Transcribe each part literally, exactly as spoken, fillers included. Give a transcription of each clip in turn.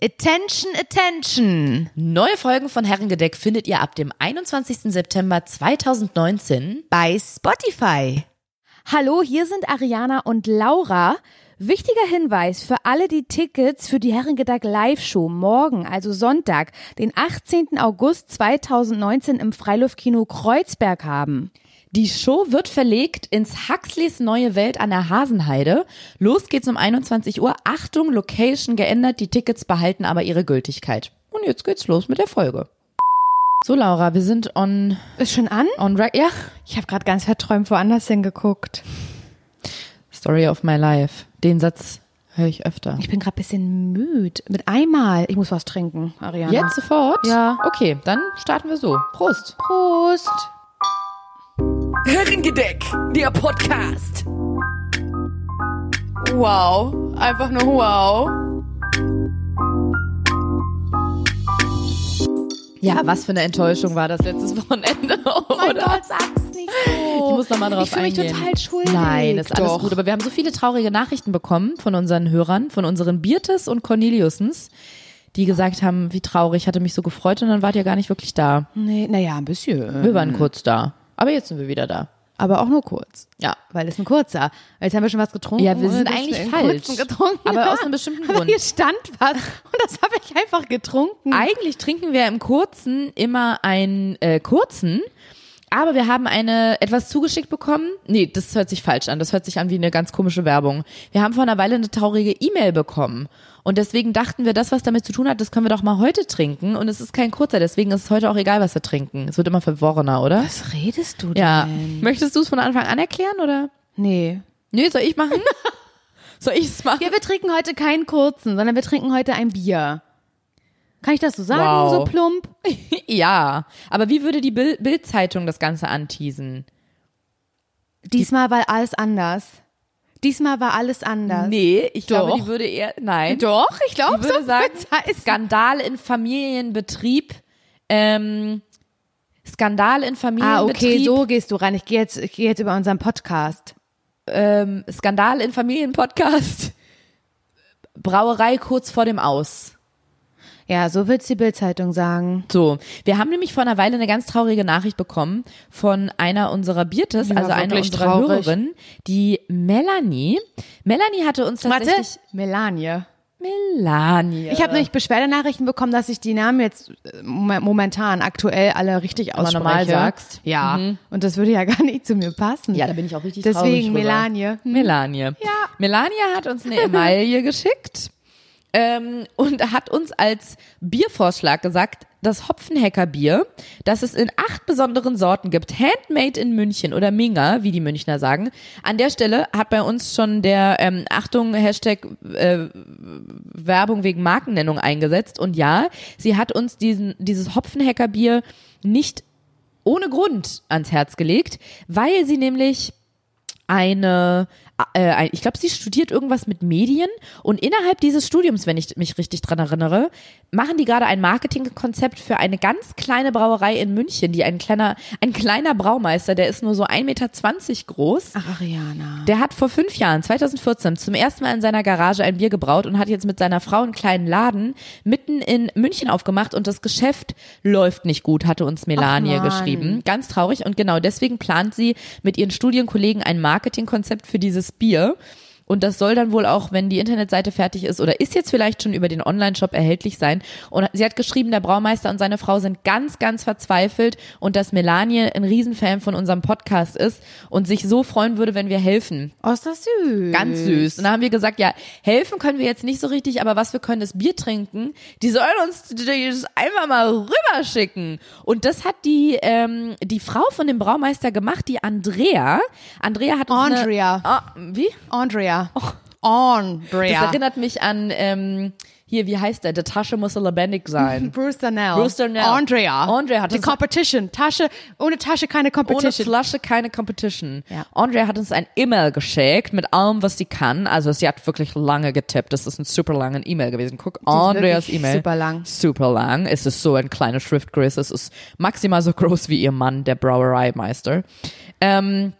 Attention, attention! Neue Folgen von Herrengedeck findet ihr ab dem einundzwanzigsten September zweitausendneunzehn bei Spotify. Hallo, hier sind Ariana und Laura. Wichtiger Hinweis für alle, die Tickets für die Herrengedeck Live-Show morgen, also Sonntag, den achtzehnten August zweitausendneunzehn im Freiluftkino Kreuzberg haben. Die Show wird verlegt ins Huxleys Neue Welt an der Hasenheide. Los geht's um einundzwanzig Uhr. Achtung, Location geändert, die Tickets behalten aber ihre Gültigkeit. Und jetzt geht's los mit der Folge. So, Laura, wir sind on... Ist schon an? On ja. Ich habe gerade ganz verträumt woanders hingeguckt. Story of my life. Den Satz höre ich öfter. Ich bin gerade ein bisschen müde. Mit einmal. Ich muss was trinken, Ariana. Jetzt sofort? Ja. Okay, dann starten wir so. Prost. Prost. Herrengedeck, der Podcast. Wow, einfach nur wow. Ja, was für eine Enttäuschung war das letztes Wochenende, oder? Oh mein Gott, sag's nicht so. Ich muss nochmal drauf ich fühl eingehen. Ich fühle mich total schuldig. Nein, ist alles Doch. gut. Aber wir haben so viele traurige Nachrichten bekommen von unseren Hörern, von unseren Biertes und Corneliussens, die gesagt haben, wie traurig, ich hatte mich so gefreut und dann wart ihr gar nicht wirklich da. Nee, naja, ein bisschen. Wir waren kurz da. Aber jetzt sind wir wieder da. Aber auch nur kurz. Ja. Weil es ein kurzer. Jetzt haben wir schon was getrunken. Ja, wir sind und eigentlich einen falsch. kurzen getrunken. Aber aus einem bestimmten Aber Grund. hier stand was und das habe ich einfach getrunken. Eigentlich trinken wir im Kurzen immer einen äh, kurzen, aber wir haben eine etwas zugeschickt bekommen. Nee, das hört sich falsch an. Das hört sich an wie eine ganz komische Werbung. Wir haben vor einer Weile eine traurige E-Mail bekommen. Und deswegen dachten wir, das, was damit zu tun hat, das können wir doch mal heute trinken. Und es ist kein kurzer, deswegen ist es heute auch egal, was wir trinken. Es wird immer verworrener, oder? Was redest du denn? Ja. Möchtest du es von Anfang an erklären, oder? Nee. Nee, soll ich machen? Soll ich es machen? Ja, wir trinken heute keinen kurzen, sondern wir trinken heute ein Bier. Kann ich das so sagen, Wow. so plump? Ja. Aber wie würde die Bild- Bild-Zeitung das Ganze anteasen? Diesmal war alles anders. Diesmal war alles anders. Nee, ich Doch. glaube, die würde eher, nein. Doch, ich glaube, Ich würde so sagen, wird's heißen. Skandal in Familienbetrieb, ähm, Skandal in Ah, Familienbetrieb, okay, so gehst du rein. Ich gehe jetzt, ich gehe jetzt über unseren Podcast. ähm, Skandal in Familienpodcast, Brauerei kurz vor dem Aus. Ja, so wird's die Bild-Zeitung sagen. So, wir haben nämlich vor einer Weile eine ganz traurige Nachricht bekommen von einer unserer Biertes, Ja, also einer wirklich unserer traurig. Hörerinnen, die Melanie. Melanie hatte uns tatsächlich... Warte, Melanie. Melanie. Ich habe nämlich Beschwerdenachrichten bekommen, dass ich die Namen jetzt äh, mom- momentan aktuell alle richtig Aber ausspreche. normal sagst. Ja, Mhm. und das würde ja gar nicht zu mir passen. Ja, da bin ich auch richtig traurig Deswegen drüber. Melanie. Hm. Melanie. Ja. Melanie hat uns eine Emaille geschickt ähm, und hat uns als Biervorschlag gesagt, das Hopfenheckerbier, das es in acht besonderen Sorten gibt, handmade in München oder Minga, wie die Münchner sagen. An der Stelle hat bei uns schon der, ähm, Achtung, Hashtag äh, Werbung wegen Markennennung eingesetzt. Und ja, sie hat uns diesen dieses Hopfenheckerbier nicht ohne Grund ans Herz gelegt, weil sie nämlich eine, äh, ich glaube, sie studiert irgendwas mit Medien und innerhalb dieses Studiums, wenn ich mich richtig dran erinnere, machen die gerade ein Marketingkonzept für eine ganz kleine Brauerei in München, die ein kleiner, ein kleiner Braumeister, der ist nur so ein Meter zwanzig groß. Ach, Ariana. Der hat vor fünf Jahren, zweitausendvierzehn, zum ersten Mal in seiner Garage ein Bier gebraut und hat jetzt mit seiner Frau einen kleinen Laden mitten in München aufgemacht und das Geschäft läuft nicht gut, hatte uns Melanie Ach, Mann. geschrieben. Ganz traurig und genau deswegen plant sie mit ihren Studienkollegen ein Marketingkonzept für dieses Bier. Und das soll dann wohl auch, wenn die Internetseite fertig ist oder ist jetzt vielleicht schon über den Online-Shop erhältlich sein. Und sie hat geschrieben, der Braumeister und seine Frau sind ganz, ganz verzweifelt und dass Melanie ein Riesenfan von unserem Podcast ist und sich so freuen würde, wenn wir helfen. Oh, ist das süß. Ganz süß. Und dann haben wir gesagt, ja, helfen können wir jetzt nicht so richtig, aber was wir können, ist Bier trinken. Die sollen uns das einfach mal rüberschicken. Und das hat die ähm, die Frau von dem Braumeister gemacht, die Andrea. Andrea hat uns Andrea. Eine, ah, wie? Andrea. Das Andrea. erinnert mich an, ähm, hier, wie heißt der? Die Tasche muss lebendig sein. Bruce Darnell. Bruce Darnell. Andrea. Andrea hat Die uns- Competition. Tasche, ohne Tasche keine Ohne Competition. Flasche keine Competition. Ja. Andrea hat uns ein E-Mail geschickt mit allem, was sie kann. Also sie hat wirklich lange getippt. Das ist ein super lange E-Mail gewesen. Guck, Andreas wirklich E-Mail. super lang. Super lang. Es ist so ein kleiner Schriftgröße. Es ist maximal so groß wie ihr Mann, der Brauereimeister. Ähm,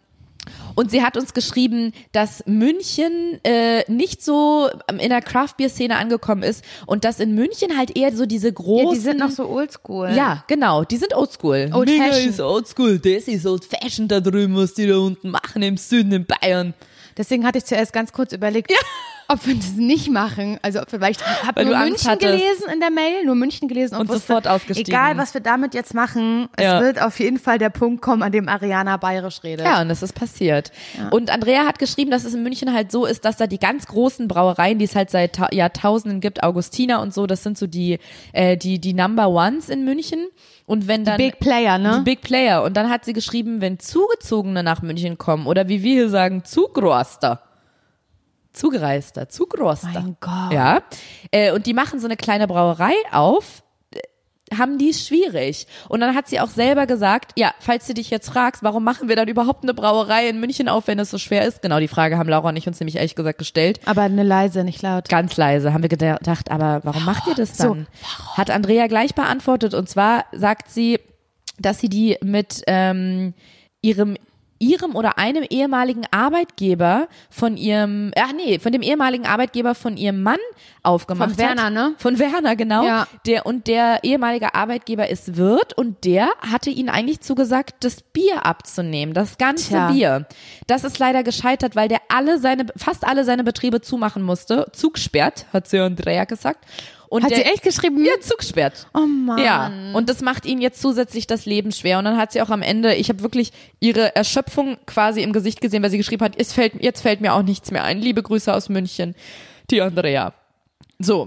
Und sie hat uns geschrieben, dass München äh, nicht so in der Craft-Bier-Szene angekommen ist und dass in München halt eher so diese großen... Ja, die sind noch so oldschool. Ja, genau, die sind oldschool. Old Mega fashion. ist oldschool, das ist old fashion da drüben, was die da unten machen im Süden in Bayern. Deswegen hatte ich zuerst ganz kurz überlegt, ja. ob wir das nicht machen. Also ob wir, weil ich habe Weil nur du Angst München hattest. gelesen in der Mail, nur München gelesen und, Und wusste, sofort ausgestiegen. egal was wir damit jetzt machen, Ja. es wird auf jeden Fall der Punkt kommen, an dem Ariana bayerisch redet. Ja, und das ist passiert. Ja. Und Andrea hat geschrieben, dass es in München halt so ist, dass da die ganz großen Brauereien, die es halt seit Ta- Jahrtausenden gibt, Augustiner und so, das sind so die äh, die die Number Ones in München. Und wenn dann Big Player, ne? die Big Player. Und dann hat sie geschrieben, wenn Zugezogene nach München kommen oder wie wir hier sagen, Zugroaster. Zugereister, Zugroaster. Mein Gott. Ja. Äh, und die machen so eine kleine Brauerei auf, äh, haben die es schwierig. Und dann hat sie auch selber gesagt, ja, falls du dich jetzt fragst, warum machen wir dann überhaupt eine Brauerei in München auf, wenn es so schwer ist? Genau, die Frage haben Laura und ich uns nämlich ehrlich gesagt gestellt. Aber eine leise, nicht laut. Ganz leise haben wir gedacht, aber warum macht ihr das dann? So, Hat Andrea gleich beantwortet und zwar sagt sie, dass sie die mit ähm, ihrem ihrem oder einem ehemaligen Arbeitgeber von ihrem, ach nee, von dem ehemaligen Arbeitgeber von ihrem Mann aufgemacht Von Werner, hat. ne? Von Werner, genau. Ja. Der, und der ehemalige Arbeitgeber ist Wirt und der hatte ihnen eigentlich zugesagt, das Bier abzunehmen, das ganze Tja. Bier. Das ist leider gescheitert, weil der alle seine, fast alle seine Betriebe zumachen musste. Zugsperrt, hat sie Andrea gesagt. Und Hat der, sie echt geschrieben? Ja, zugesperrt. Oh Mann. Ja, und das macht ihnen jetzt zusätzlich das Leben schwer. Und dann hat sie auch am Ende, ich habe wirklich ihre Erschöpfung quasi im Gesicht gesehen, weil sie geschrieben hat, es fällt, jetzt fällt mir auch nichts mehr ein. Liebe Grüße aus München, die Andrea. So.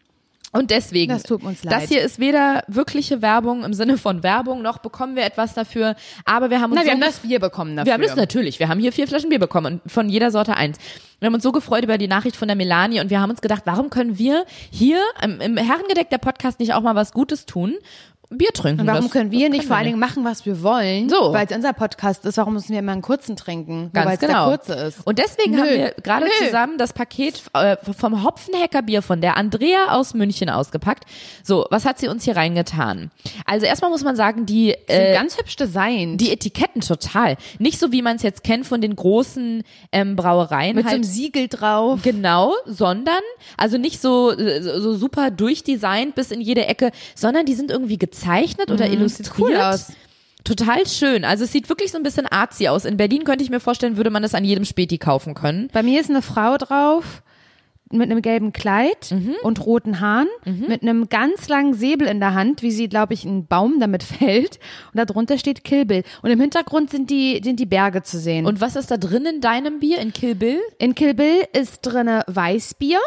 Und deswegen, Das tut uns leid. das hier ist weder wirkliche Werbung im Sinne von Werbung, noch bekommen wir etwas dafür, aber wir haben uns Na, wir so haben das Bier bekommen dafür. wir haben das natürlich. Wir haben hier vier Flaschen Bier bekommen und von jeder Sorte eins. Wir haben uns so gefreut über die Nachricht von der Melanie und wir haben uns gedacht, warum können wir hier im, im Herrengedeck der Podcast nicht auch mal was Gutes tun? Bier trinken. Und warum das, können wir das nicht vor allen wir Dingen machen, was wir wollen? So. Weil es unser Podcast ist, warum müssen wir immer einen kurzen trinken? Ganz Nur weil es genau. der kurze ist. Und deswegen Nö. haben wir gerade Nö. zusammen das Paket äh, vom Hopfenheckerbier von der Andrea aus München ausgepackt. So, was hat sie uns hier reingetan? Also erstmal muss man sagen, die Sind äh, ganz hübsch designt. die Etiketten total. Nicht so, wie man es jetzt kennt von den großen ähm, Brauereien. mit so halt. einem Siegel drauf. Genau, sondern, also nicht so, so super durchdesignt bis in jede Ecke, sondern die sind irgendwie gezeichnet oder illustriert. cool aus. Total schön. Also es sieht wirklich so ein bisschen artsy aus. In Berlin könnte ich mir vorstellen, würde man das an jedem Späti kaufen können. Bei mir ist eine Frau drauf mit einem gelben Kleid und roten Haaren, mit einem ganz langen Säbel in der Hand, wie sie, glaube ich, einen Baum damit fällt. Und darunter steht Kill Bill. Und im Hintergrund sind die, sind die Berge zu sehen. Und was ist da drin in deinem Bier, in Kill Bill? in Kill Bill ist drinne Weißbier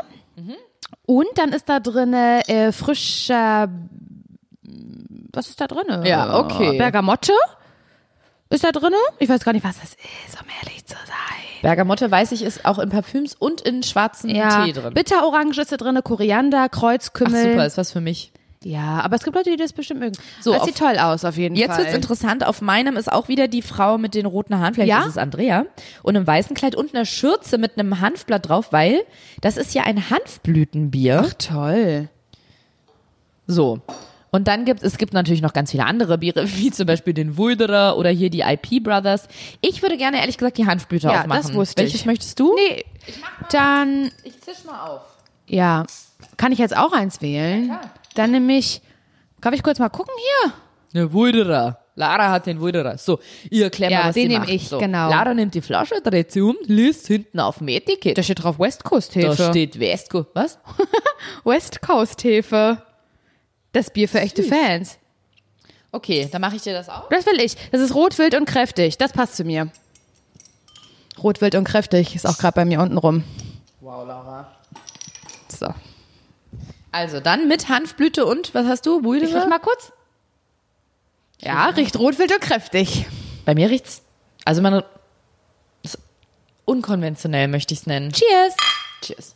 und dann ist da drinne äh, frischer, was ist da drinne? Ja, okay. Bergamotte ist da drinne. Ich weiß gar nicht, was das ist, um ehrlich zu sein. Bergamotte, weiß ich, ist auch in Parfüms und in schwarzen Ja, Tee drin. Bitterorange ist da drinne, Koriander, Ach Kreuzkümmel. super, ist was für mich. Ja, aber es gibt Leute, die das bestimmt mögen. So, das auf- sieht toll aus, auf jeden Jetzt Fall. wird's interessant, auf meinem ist auch wieder die Frau mit den roten Haaren, vielleicht Ja? ist es Andrea, und einem weißen Kleid und einer Schürze mit einem Hanfblatt drauf, weil das ist ja ein Hanfblütenbier. Ach, toll. So. Und dann gibt es gibt natürlich noch ganz viele andere Biere, wie zum Beispiel den Wulderer oder hier die I P Brothers. Ich würde gerne ehrlich gesagt die Hanfblüte Ja, aufmachen. das wusste Welches ich. möchtest du? Nee, dann, Ich zisch mal auf. ja, kann ich jetzt auch eins wählen? klar. Dann nämlich, darf ich kurz mal gucken hier? Der Wulderer. Lara hat den Wulderer. So, ihr erklärt Ja, mal, was den sie nehm macht. ich, so. genau. Lara nimmt die Flasche, dreht sie um, liest hinten auf dem Etikett. Da steht drauf West Coast Hefe. Da steht Westco. Was? West Coast Hefe. Das Bier für echte Fans. Okay, dann mache ich dir das auch. Das will ich. Das ist rot, wild und kräftig. Das passt zu mir. Rot, wild und kräftig ist auch gerade bei mir unten rum. Wow, Lara. So. Also dann mit Hanfblüte und, was hast du? Ich Wulderer? riech mal kurz. Ja, riecht rot, wild und kräftig. Bei mir riecht's, also man, ist unkonventionell möchte ich es nennen. Cheers. Cheers.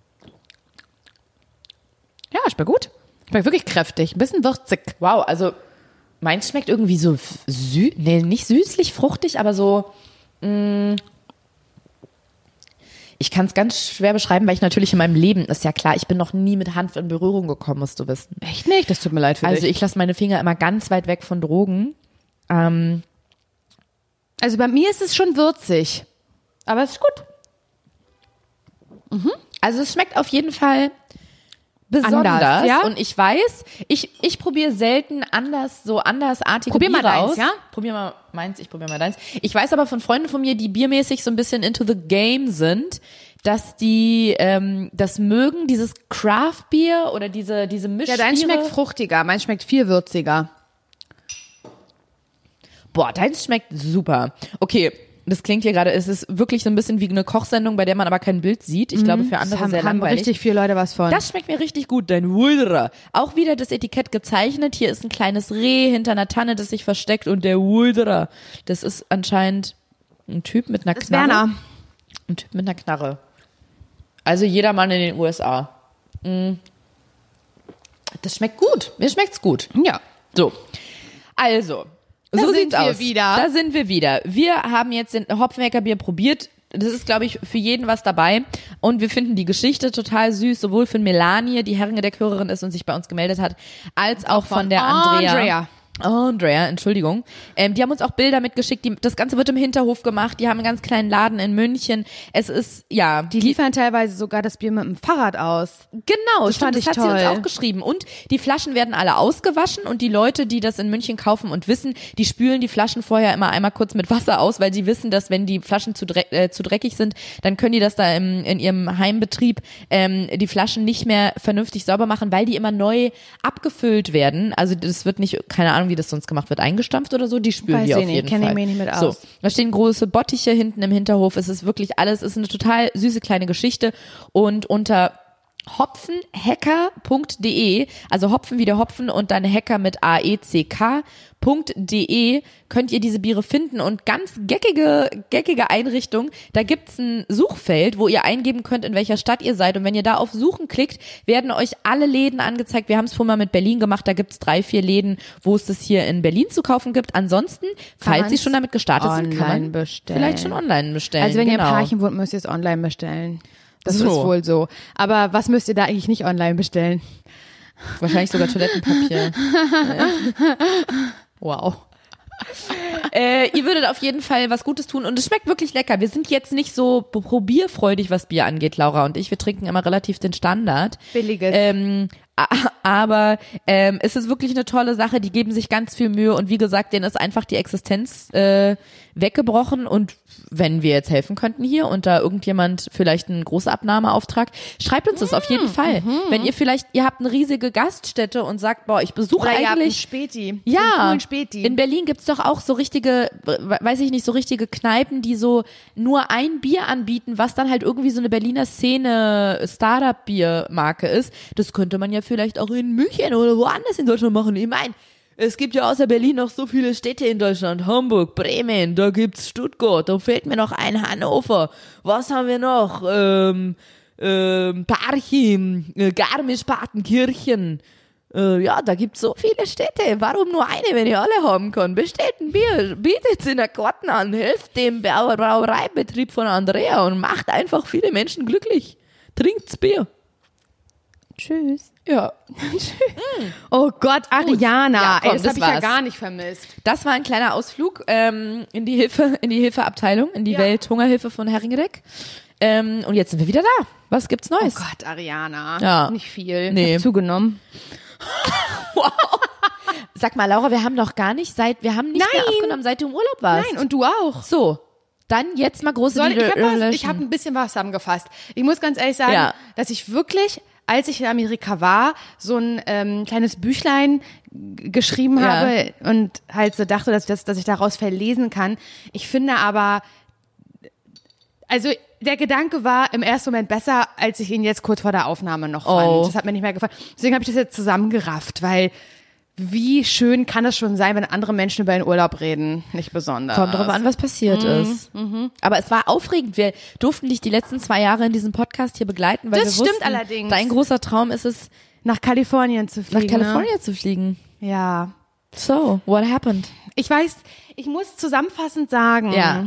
Ja, schmeckt gut. Schmeckt wirklich kräftig. Ein bisschen würzig. Wow, also meins schmeckt irgendwie so sü nee, nicht süßlich, fruchtig, aber so, mh, ich kann es ganz schwer beschreiben, weil ich natürlich in meinem Leben, ist ja klar, ich bin noch nie mit Hanf in Berührung gekommen, musst du wissen. Echt nicht? Das tut mir leid für Also dich. ich lasse meine Finger immer ganz weit weg von Drogen. Ähm, Also bei mir ist es schon würzig. Aber es ist gut. Mhm. Also es schmeckt auf jeden Fall besonders. Anders, ja? Und ich weiß, ich, ich probiere selten anders, so andersartige Probier mal Biere deins, aus. ja? Probier mal meins, ich probier mal deins. Ich weiß aber von Freunden von mir, die biermäßig so ein bisschen into the game sind, dass die ähm, das mögen, dieses Craft-Bier oder diese, diese Mischbiere. Ja, dein schmeckt fruchtiger, mein schmeckt viel würziger. Boah, deins schmeckt super. Okay, das klingt hier gerade, es ist wirklich so ein bisschen wie eine Kochsendung, bei der man aber kein Bild sieht. Ich glaube, für andere Das haben, sehr haben langweilig. richtig viele Leute was von. Das schmeckt mir richtig gut, dein Wulderer. Auch wieder das Etikett gezeichnet. Hier ist ein kleines Reh hinter einer Tanne, das sich versteckt und der Wulderer. Das ist anscheinend ein Typ mit einer das ist Knarre. Werner. Ein Typ mit einer Knarre. Also jeder Mann in den U S A. Das schmeckt gut. Mir schmeckt's gut. Ja. So. Also. Da so sind sieht's wir aus. wieder. Da sind wir wieder. Wir haben jetzt den Hopfenheckerbier probiert. Das ist, glaube ich, für jeden was dabei. Und wir finden die Geschichte total süß, sowohl von Melanie, die Herrengedeck-Hörerin ist und sich bei uns gemeldet hat, als auch von, von der Andrea. Andrea. Andrea, Entschuldigung. Ähm, die haben uns auch Bilder mitgeschickt. Die, das Ganze wird im Hinterhof gemacht. Die haben einen ganz kleinen Laden in München. Es ist, ja. Die liefern teilweise sogar das Bier mit dem Fahrrad aus. Genau, Das stimmt, fand das ich hat sie toll. uns auch geschrieben. Und die Flaschen werden alle ausgewaschen und die Leute, die das in München kaufen und wissen, die spülen die Flaschen vorher immer einmal kurz mit Wasser aus, weil sie wissen, dass wenn die Flaschen zu, dreck, äh, zu dreckig sind, dann können die das da im, in ihrem Heimbetrieb ähm, die Flaschen nicht mehr vernünftig sauber machen, weil die immer neu abgefüllt werden. Also das wird nicht, keine Ahnung, wie das sonst gemacht wird, eingestampft oder so, die spülen Weiß die ich auf nicht, jeden kenn ich Fall. mich nicht mit So, aus. da stehen große Bottiche hinten im Hinterhof. Es ist wirklich alles, es ist eine total süße kleine Geschichte und unter hopfenhacker punkt de, also Hopfen wie der Hopfen und dann Hacker mit A E C K punkt de könnt ihr diese Biere finden und ganz geckige, geckige Einrichtung. Da gibt's ein Suchfeld, wo ihr eingeben könnt, in welcher Stadt ihr seid und wenn ihr da auf Suchen klickt, werden euch alle Läden angezeigt. Wir haben es vorhin mal mit Berlin gemacht, da gibt's drei, vier Läden, wo es das hier in Berlin zu kaufen gibt. Ansonsten, falls sie schon damit gestartet sind, kann man bestellen. vielleicht schon online bestellen. Also wenn genau. ihr im Parchen wohnt, müsst ihr es online bestellen. Das So. ist wohl so. Aber was müsst ihr da eigentlich nicht online bestellen? Wahrscheinlich sogar Toilettenpapier. Wow. Äh, ihr würdet auf jeden Fall was Gutes tun und es schmeckt wirklich lecker. Wir sind jetzt nicht so probierfreudig, was Bier angeht, Laura und ich. Wir trinken immer relativ den Standard. Billiges. Ähm, a- aber ähm, es ist wirklich eine tolle Sache. Die geben sich ganz viel Mühe und wie gesagt, denen ist einfach die Existenz äh, weggebrochen und wenn wir jetzt helfen könnten hier und da irgendjemand vielleicht einen Großabnahmeauftrag, schreibt uns das auf jeden Fall. Mhm. Wenn ihr vielleicht, ihr habt eine riesige Gaststätte und sagt, boah, ich besuche Oder ihr habt einen eigentlich Späti. ja, So einen coolen Späti. in Berlin gibt's doch auch so richtige, weiß ich nicht, so richtige Kneipen, die so nur ein Bier anbieten, was dann halt irgendwie so eine Berliner Szene Startup-Biermarke ist. Das könnte man ja vielleicht auch in München oder woanders in Deutschland machen. Ich meine, es gibt ja außer Berlin noch so viele Städte in Deutschland. Hamburg, Bremen, da gibt's Stuttgart, da fehlt mir noch ein Hannover. Was haben wir noch? Ähm, ähm, Parchim, äh, Garmisch-Partenkirchen. Äh, ja, da gibt's so viele Städte. Warum nur eine, wenn ihr alle haben könnt? Bestellt ein Bier, bietet's in der Karten an, helft dem Brau- Brauereibetrieb von Andrea und macht einfach viele Menschen glücklich. Trinkt's Bier. Tschüss. Ja. Oh Gott, Ariana. Ja, komm, Ey, das das habe ich ja war's. gar nicht vermisst. Das war ein kleiner Ausflug ähm, in die Hilfe, in die Hilfeabteilung, in die Ja. Welthungerhilfe von Herringedeck. Ähm, und jetzt sind wir wieder da. Was gibt's Oh Neues? Gott, Ariana. Ja. Nicht viel. Nee. Ich hab zugenommen. Sag mal, Laura, wir haben doch gar nicht seit, wir haben nicht mehr Nein. aufgenommen, seit du im Urlaub warst. Nein, und du auch. So, dann jetzt mal große Soll, ich habe Relation. ich hab ein bisschen was zusammengefasst. Ich muss ganz ehrlich sagen, Ja. dass ich wirklich, als ich in Amerika war, so ein ähm, kleines Büchlein g- geschrieben Ja. habe und halt so dachte, dass, dass, dass ich daraus verlesen kann. Ich finde aber, also der Gedanke war im ersten Moment besser, als ich ihn jetzt kurz vor der Aufnahme noch fand. Oh. Das hat mir nicht mehr gefallen. Deswegen habe ich das jetzt zusammengerafft, weil wie schön kann es schon sein, wenn andere Menschen über den Urlaub reden? Nicht besonders. Kommt drauf an, was passiert Mhm, ist. Aber es war aufregend. Wir durften dich die letzten zwei Jahre in diesem Podcast hier begleiten, weil Das wir stimmt wussten, allerdings. dein großer Traum ist es, Nach Kalifornien zu nach fliegen. Kalifornien zu fliegen. Ne? Ja. So, what happened? Ich weiß, ich muss zusammenfassend sagen. Ja.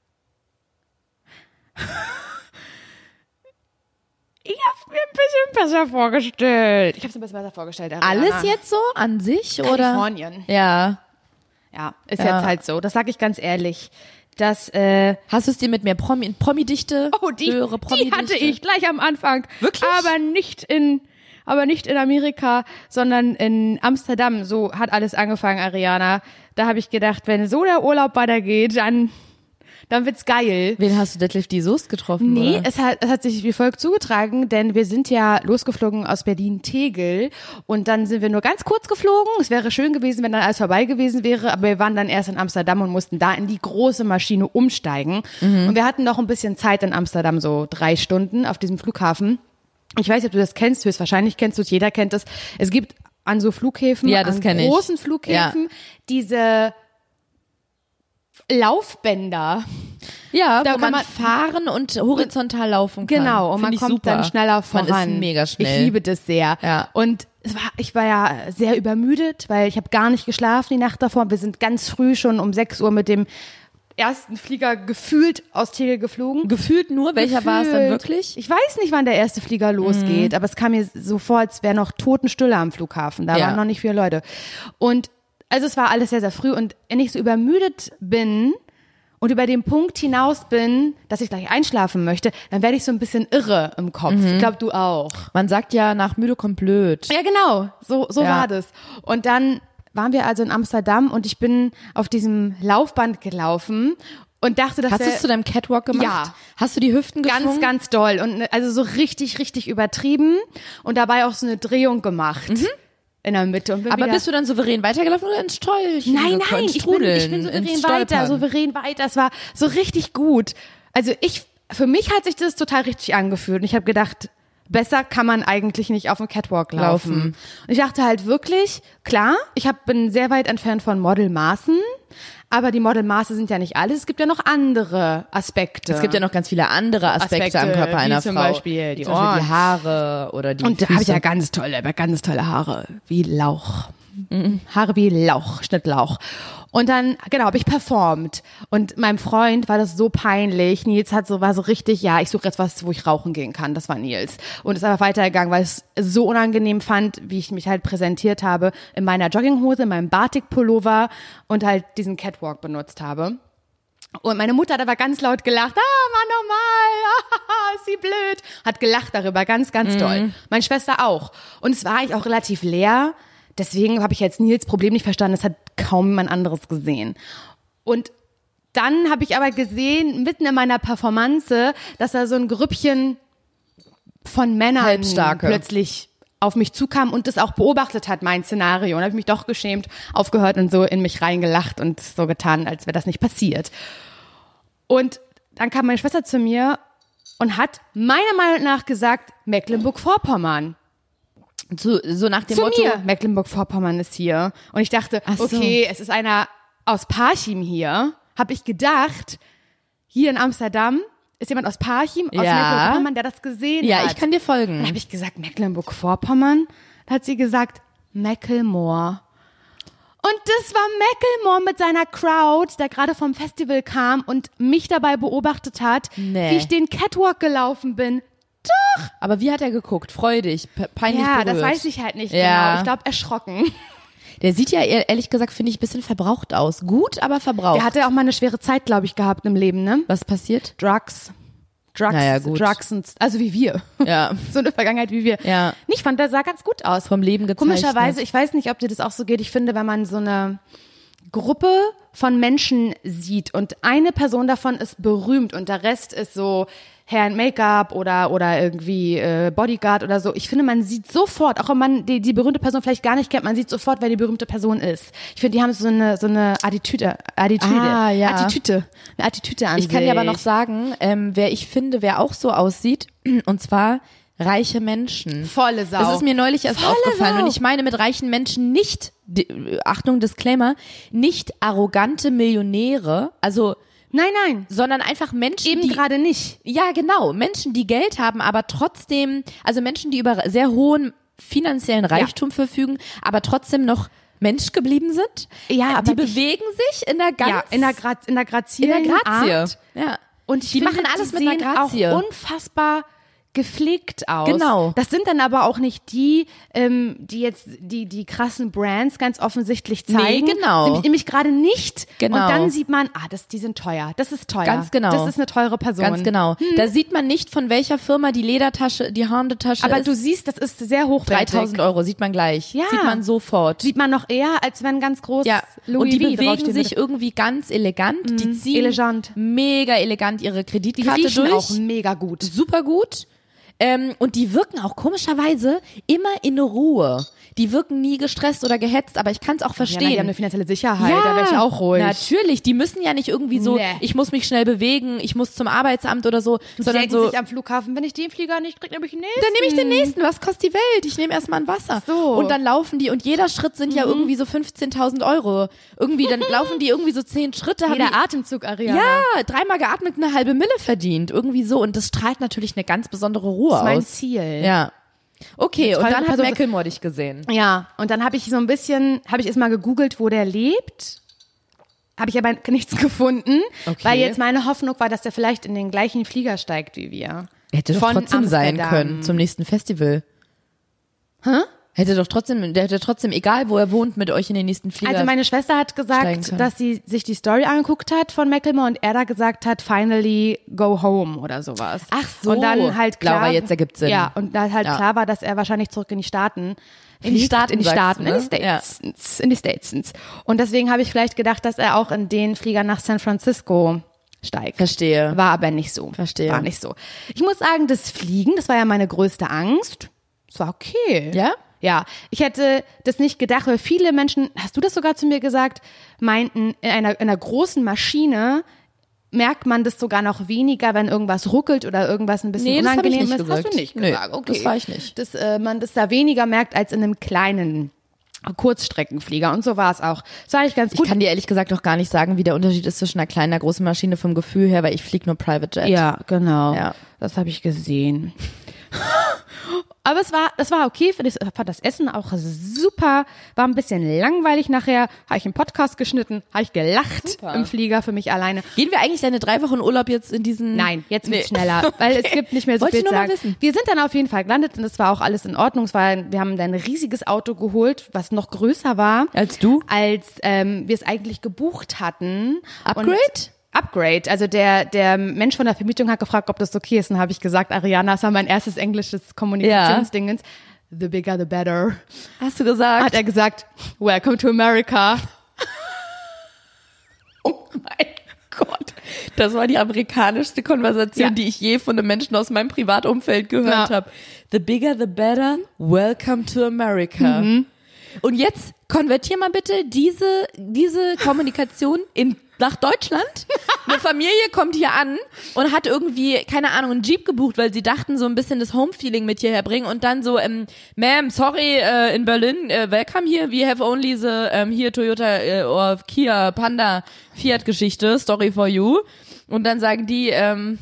Ich habe mir ein bisschen besser vorgestellt. Ich habe es mir ein bisschen besser vorgestellt. Ariana. Alles jetzt so an sich, oder? Kalifornien. Ja. Ja, ist Ja. jetzt halt so. Das sage ich ganz ehrlich. dass äh, Hast du es dir mit mehr Promi, Promi-Dichte? oh, die, höhere die Promi-Dichte? hatte ich gleich am Anfang. Wirklich? Aber nicht in aber nicht in Amerika, sondern in Amsterdam. So hat alles angefangen, Ariana. Da habe ich gedacht, wenn so der Urlaub weitergeht, dann dann wird's geil. Wen hast du Detlef die Soest getroffen? Nee, oder? es hat, es hat sich wie folgt zugetragen, denn wir sind ja losgeflogen aus Berlin-Tegel und dann sind wir nur ganz kurz geflogen. Es wäre schön gewesen, wenn dann alles vorbei gewesen wäre, aber wir waren dann erst in Amsterdam und mussten da in die große Maschine umsteigen. Mhm. Und wir hatten noch ein bisschen Zeit in Amsterdam, so drei Stunden auf diesem Flughafen. Ich weiß nicht, ob du das kennst, höchstwahrscheinlich kennst du es, jeder kennt es. Es gibt an so Flughäfen, ja, das an ich. großen Flughäfen, ja. diese Laufbänder. Ja, da wo man, man fahren und horizontal laufen kann. Genau, und man kommt super. dann schneller voran. Man ist mega schnell. Ich liebe das sehr. Ja. Und es war, ich war ja sehr übermüdet, weil ich habe gar nicht geschlafen die Nacht davor. Wir sind ganz früh schon um sechs Uhr mit dem ersten Flieger gefühlt aus Tegel geflogen. Gefühlt nur? Welcher war es dann wirklich? Ich weiß nicht, wann der erste Flieger losgeht, mhm. aber es kam mir so vor, als wäre noch Totenstille am Flughafen. Da ja. waren noch nicht viele Leute. Und also es war alles sehr, sehr früh. Und wenn ich so übermüdet bin und über den Punkt hinaus bin, dass ich gleich einschlafen möchte, dann werde ich so ein bisschen irre im Kopf. Mhm. Ich glaube, du auch. Man sagt ja, nach müde kommt blöd. Ja, genau. So, so ja. war das. Und dann waren wir also in Amsterdam und ich bin auf diesem Laufband gelaufen und dachte, dass Hast du es zu deinem Catwalk gemacht? Ja. Hast du die Hüften geschwungen? Ganz, ganz doll. Und also so richtig, richtig übertrieben und dabei auch so eine Drehung gemacht. Mhm. In der Mitte. Und bin Aber wieder bist du dann souverän weitergelaufen oder ins Stolchen? Nein, nein, ich bin, ich bin souverän weiter, souverän weiter. Es war so richtig gut. Also ich, für mich hat sich das total richtig angefühlt. Und ich habe gedacht, besser kann man eigentlich nicht auf dem Catwalk laufen. laufen. Und ich dachte halt wirklich, klar, ich hab, bin sehr weit entfernt von Modelmaßen. Aber die Modelmaße sind ja nicht alles. Es gibt ja noch andere Aspekte. Es gibt ja noch ganz viele andere Aspekte, Aspekte am Körper einer zum Frau. Beispiel die zum Beispiel Ohren. die Haare oder die Und da Füße. habe ich ja ganz tolle, ganz tolle Haare. Wie Lauch. Mhm. Haare wie Lauch, Schnittlauch. Und dann, genau, habe ich performt. Und meinem Freund war das so peinlich. Nils hat so, war so richtig, ja, ich suche jetzt was, wo ich rauchen gehen kann. Das war Nils. Und ist einfach weitergegangen, weil es so unangenehm fand, wie ich mich halt präsentiert habe, in meiner Jogginghose, in meinem Batik-Pullover und halt diesen Catwalk benutzt habe. Und meine Mutter hat aber ganz laut gelacht. Ah, Mann, normal. Ah, ist sie blöd. Hat gelacht darüber, ganz, ganz mhm. doll. Meine Schwester auch. Und es war eigentlich auch relativ leer. Deswegen habe ich jetzt Nils Problem nicht verstanden. Es hat kaum jemand anderes gesehen. Und dann habe ich aber gesehen, mitten in meiner Performance, dass da so ein Grüppchen von Männern Halbstarke. plötzlich auf mich zukam und das auch beobachtet hat, mein Szenario. Und habe ich mich doch geschämt, aufgehört und so in mich reingelacht und so getan, als wäre das nicht passiert. Und dann kam meine Schwester zu mir und hat meiner Meinung nach gesagt, Mecklenburg-Vorpommern. Zu, so nach dem Zu Motto, mir. Mecklenburg-Vorpommern ist hier. Und ich dachte, Ach so. okay, es ist einer aus Parchim hier. Habe ich gedacht, hier in Amsterdam ist jemand aus Parchim, aus Ja. Mecklenburg-Vorpommern, der das gesehen ja, hat. ich kann dir folgen. Dann habe ich gesagt, Mecklenburg-Vorpommern? Dann hat sie gesagt, Mecklemore. Und das war Mecklemore mit seiner Crowd, der gerade vom Festival kam und mich dabei beobachtet hat, Nee. wie ich den Catwalk gelaufen bin. Doch! Aber wie hat er geguckt? Freudig, pe- peinlich Ja, berührt. das weiß ich halt nicht Ja. genau. Ich glaube, erschrocken. Der sieht ja ehr- ehrlich gesagt, finde ich, ein bisschen verbraucht aus. Gut, aber verbraucht. Der hatte auch mal eine schwere Zeit, glaube ich, gehabt im Leben, ne? Was passiert? Drugs. Drugs, Naja, gut. Drugs und, also wie wir. Ja. So eine Vergangenheit wie wir. Ja. Ich fand, der sah ganz gut aus. Vom Leben gezeichnet. Komischerweise, ich weiß nicht, ob dir das auch so geht. Ich finde, wenn man so eine Gruppe von Menschen sieht und eine Person davon ist berühmt und der Rest ist so Hair and Make-up oder oder irgendwie äh, Bodyguard oder so. Ich finde, man sieht sofort, auch wenn man die, die berühmte Person vielleicht gar nicht kennt, man sieht sofort, wer die berühmte Person ist. Ich finde, die haben so eine so eine Attitüde, Attitüde, Ah, ja. Attitüde, eine Attitüde an Ich kann dir aber noch sich. sagen, ähm, wer ich finde, wer auch so aussieht, und zwar reiche Menschen. Volle Sau. Das ist mir neulich erst Volle aufgefallen. Sau. Und ich meine mit reichen Menschen nicht, die, Achtung, Disclaimer, nicht arrogante Millionäre, also, Nein, nein, sondern einfach Menschen, eben die, gerade nicht. ja genau, Menschen, die Geld haben, aber trotzdem, also Menschen, die über sehr hohen finanziellen Reichtum verfügen, aber trotzdem noch Mensch geblieben sind. Ja, Äh, aber die ich- bewegen sich in der ganz, Ja, in der, Gra in der in grazilen der Grazie. Art. Ja. Und ich Die finde, machen alles die mit einer sehen Grazie. auch unfassbar gepflegt aus. Genau. Das sind dann aber auch nicht die, ähm, die jetzt die die krassen Brands ganz offensichtlich zeigen. Nee, genau. Nämlich, nämlich gerade nicht. Genau. Und dann sieht man, ah, das, die sind teuer. Das ist teuer. Ganz genau. Das ist eine teure Person. Ganz genau. Hm. Da sieht man nicht, von welcher Firma die Ledertasche, die Handetasche Aber ist. du siehst, das ist sehr hochwertig. dreitausend Euro sieht man gleich. Ja. Sieht man sofort. Sieht man noch eher, als wenn ganz groß Ja, Louis und die V bewegen draufstehen sich würde. irgendwie ganz elegant. Die ziehen elegant. mega elegant ihre Die Kreditkarte riechen durch. auch mega gut. Super gut. Ähm, und die wirken auch komischerweise immer in Ruhe. Die wirken nie gestresst oder gehetzt, aber ich kann es auch Ja, verstehen. na, die haben eine finanzielle Sicherheit, da wäre ich auch ruhig. Natürlich, die müssen ja nicht irgendwie so, Nee. ich muss mich schnell bewegen, ich muss zum Arbeitsamt oder so, Die sondern denken so, sich am Flughafen, wenn ich den Flieger nicht kriege, nehme ich den nächsten. dann nehme ich den nächsten, was kostet die Welt? Ich nehme erstmal ein Wasser. So. Und dann laufen die, und jeder Schritt sind ja irgendwie so fünfzehntausend Euro. Irgendwie, dann laufen die irgendwie so zehn Schritte. haben Jeder die, Atemzug, Ariana. ja, dreimal geatmet, eine halbe Mille verdient. Irgendwie so. Und das strahlt natürlich eine ganz besondere Ruhe Das ist mein aus. Ziel. Ja. Okay, Eine und teure dann hat Person- Macklemore dich gesehen. Ja, und dann habe ich so ein bisschen, habe ich erst mal gegoogelt, wo der lebt. Habe ich aber nichts gefunden, Okay. weil jetzt meine Hoffnung war, dass der vielleicht in den gleichen Flieger steigt wie wir. Hätte doch Von trotzdem sein Amsterdam. können zum nächsten Festival. Hä? Hätte doch trotzdem, der hätte trotzdem, egal wo er wohnt, mit euch in den nächsten Flieger. Also meine Schwester hat steigen gesagt, können. dass sie sich die Story angeguckt hat von Macklemore und er da gesagt hat, finally go home oder sowas. Ach so. Und dann halt klar. Laura, jetzt ergibt's Sinn. Ja, und da halt Ja. klar war, dass er wahrscheinlich zurück in die Staaten In die fliegt, Staaten, in die sagst Staaten, du, ne? in die States, in die States. Und deswegen habe ich vielleicht gedacht, dass er auch in den Flieger nach San Francisco steigt. Verstehe. War aber nicht so. Verstehe. War nicht so. Ich muss sagen, das Fliegen, das war ja meine größte Angst. Es war okay. Ja? Ja, ich hätte das nicht gedacht, weil viele Menschen, hast du das sogar zu mir gesagt, meinten, in einer, in einer großen Maschine merkt man das sogar noch weniger, wenn irgendwas ruckelt oder irgendwas ein bisschen Nee, das hab ich unangenehm nicht ist. gesagt. Hast du nicht Nee, gesagt? Okay. das war ich nicht. Dass äh, man das da weniger merkt als in einem kleinen Kurzstreckenflieger und so war es auch. Das war eigentlich ganz Ich gut. kann dir ehrlich gesagt auch gar nicht sagen, wie der Unterschied ist zwischen einer kleinen und einer großen Maschine vom Gefühl her, weil ich fliege nur Private Jet. Ja, genau. Ja. Das habe ich gesehen. Aber es war, das war okay. Ich fand das Essen auch super. War ein bisschen langweilig nachher. Habe ich einen Podcast geschnitten. Habe ich gelacht Super. im Flieger für mich alleine. Gehen wir eigentlich deine drei Wochen Urlaub jetzt in diesen... Nein, jetzt wird's Nee. schneller, weil es gibt nicht mehr so Wollte viel ich zu nur mal sagen. wissen. Wir sind dann auf jeden Fall gelandet und es war auch alles in Ordnung. Es war, wir haben dann ein riesiges Auto geholt, was noch größer war. Als du? Als ähm, wir es eigentlich gebucht hatten. Upgrade? Und Upgrade. Also der, der Mensch von der Vermietung hat gefragt, ob das okay ist. Und dann habe ich gesagt, Ariana, das war mein erstes englisches Kommunikationsdingens. The bigger, the better. Hast du gesagt? Hat er gesagt, welcome to America. Oh mein Gott. Das war die amerikanischste Konversation, Ja. die ich je von einem Menschen aus meinem Privatumfeld gehört Ja. habe. The bigger, the better. Welcome to America. Mhm. Und jetzt konvertier mal bitte diese, diese Kommunikation in, nach Deutschland. Eine Familie kommt hier an und hat irgendwie, keine Ahnung, einen Jeep gebucht, weil sie dachten, so ein bisschen das Home-Feeling mit hierher bringen und dann so, ähm, Ma'am, sorry, äh, in Berlin, äh, welcome here, we have only the, ähm, here Toyota äh, or Kia, Panda, Fiat-Geschichte, story for you. Und dann sagen die, ähm,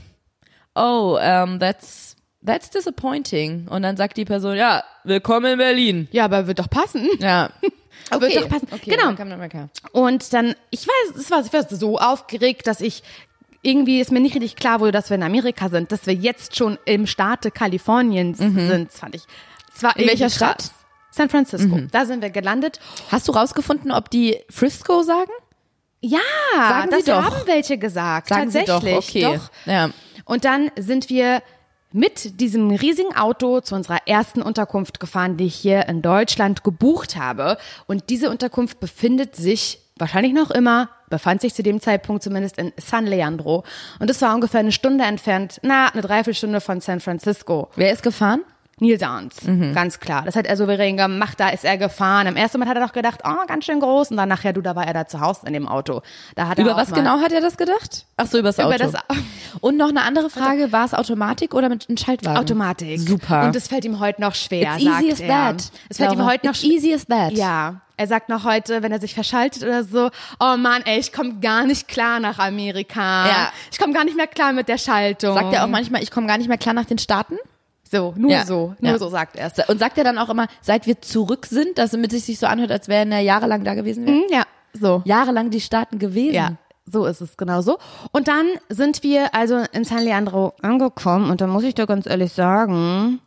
oh, um, that's, that's disappointing. Und dann sagt die Person, ja, willkommen in Berlin. Ja, aber wird doch passen. Ja. Wird doch passen. Okay, Genau. Welcome to America. Und dann, ich weiß, es war, ich war so aufgeregt, dass ich irgendwie ist mir nicht richtig klar wurde, dass wir in Amerika sind, dass wir jetzt schon im Staate Kaliforniens sind. Das fand ich. Es war In welcher irgendwie Stadt? krass. San Francisco. Da sind wir gelandet. Hast du rausgefunden, ob die Frisco sagen? Ja, Sagen das sie doch. haben welche gesagt. Sagen sie Tatsächlich. doch, okay. Doch. Ja. Und dann sind wir mit diesem riesigen Auto zu unserer ersten Unterkunft gefahren, die ich hier in Deutschland gebucht habe. Und diese Unterkunft befindet sich wahrscheinlich noch immer, befand sich zu dem Zeitpunkt zumindest in San Leandro. Und das war ungefähr eine Stunde entfernt, na, eine Dreiviertelstunde von San Francisco. Wer ist gefahren? Neil Downs, Mhm. ganz klar. Das hat er souverän gemacht, da ist er gefahren. Am ersten Mal hat er doch gedacht, oh, ganz schön groß. Und dann nachher, du, da war er da zu Hause in dem Auto. Da hat er Über auch was mal genau hat er das gedacht? Ach so, über das Auto. Über das Au- Und noch eine andere Frage, war es Automatik oder mit einem Schaltwagen? Automatik. Super. Und es fällt ihm heute noch schwer, It's sagt easy as er. that. Es fällt ihm Laura. heute noch It's schwer. easy as that. Ja. Er sagt noch heute, wenn er sich verschaltet oder so, oh Mann, ey, ich komme gar nicht klar nach Amerika. Ja. Ich komme gar nicht mehr klar mit der Schaltung. Sagt er auch manchmal, ich komme gar nicht mehr klar nach den Staaten? So, nur Ja. so, nur Ja. so sagt er es. Und sagt er dann auch immer, seit wir zurück sind, dass damit es sich so anhört, als wären er jahrelang da gewesen wäre? Ja, so. Jahrelang die Staaten gewesen. Ja, so ist es, genau so. Und dann sind wir also in San Leandro angekommen und da muss ich dir ganz ehrlich sagen,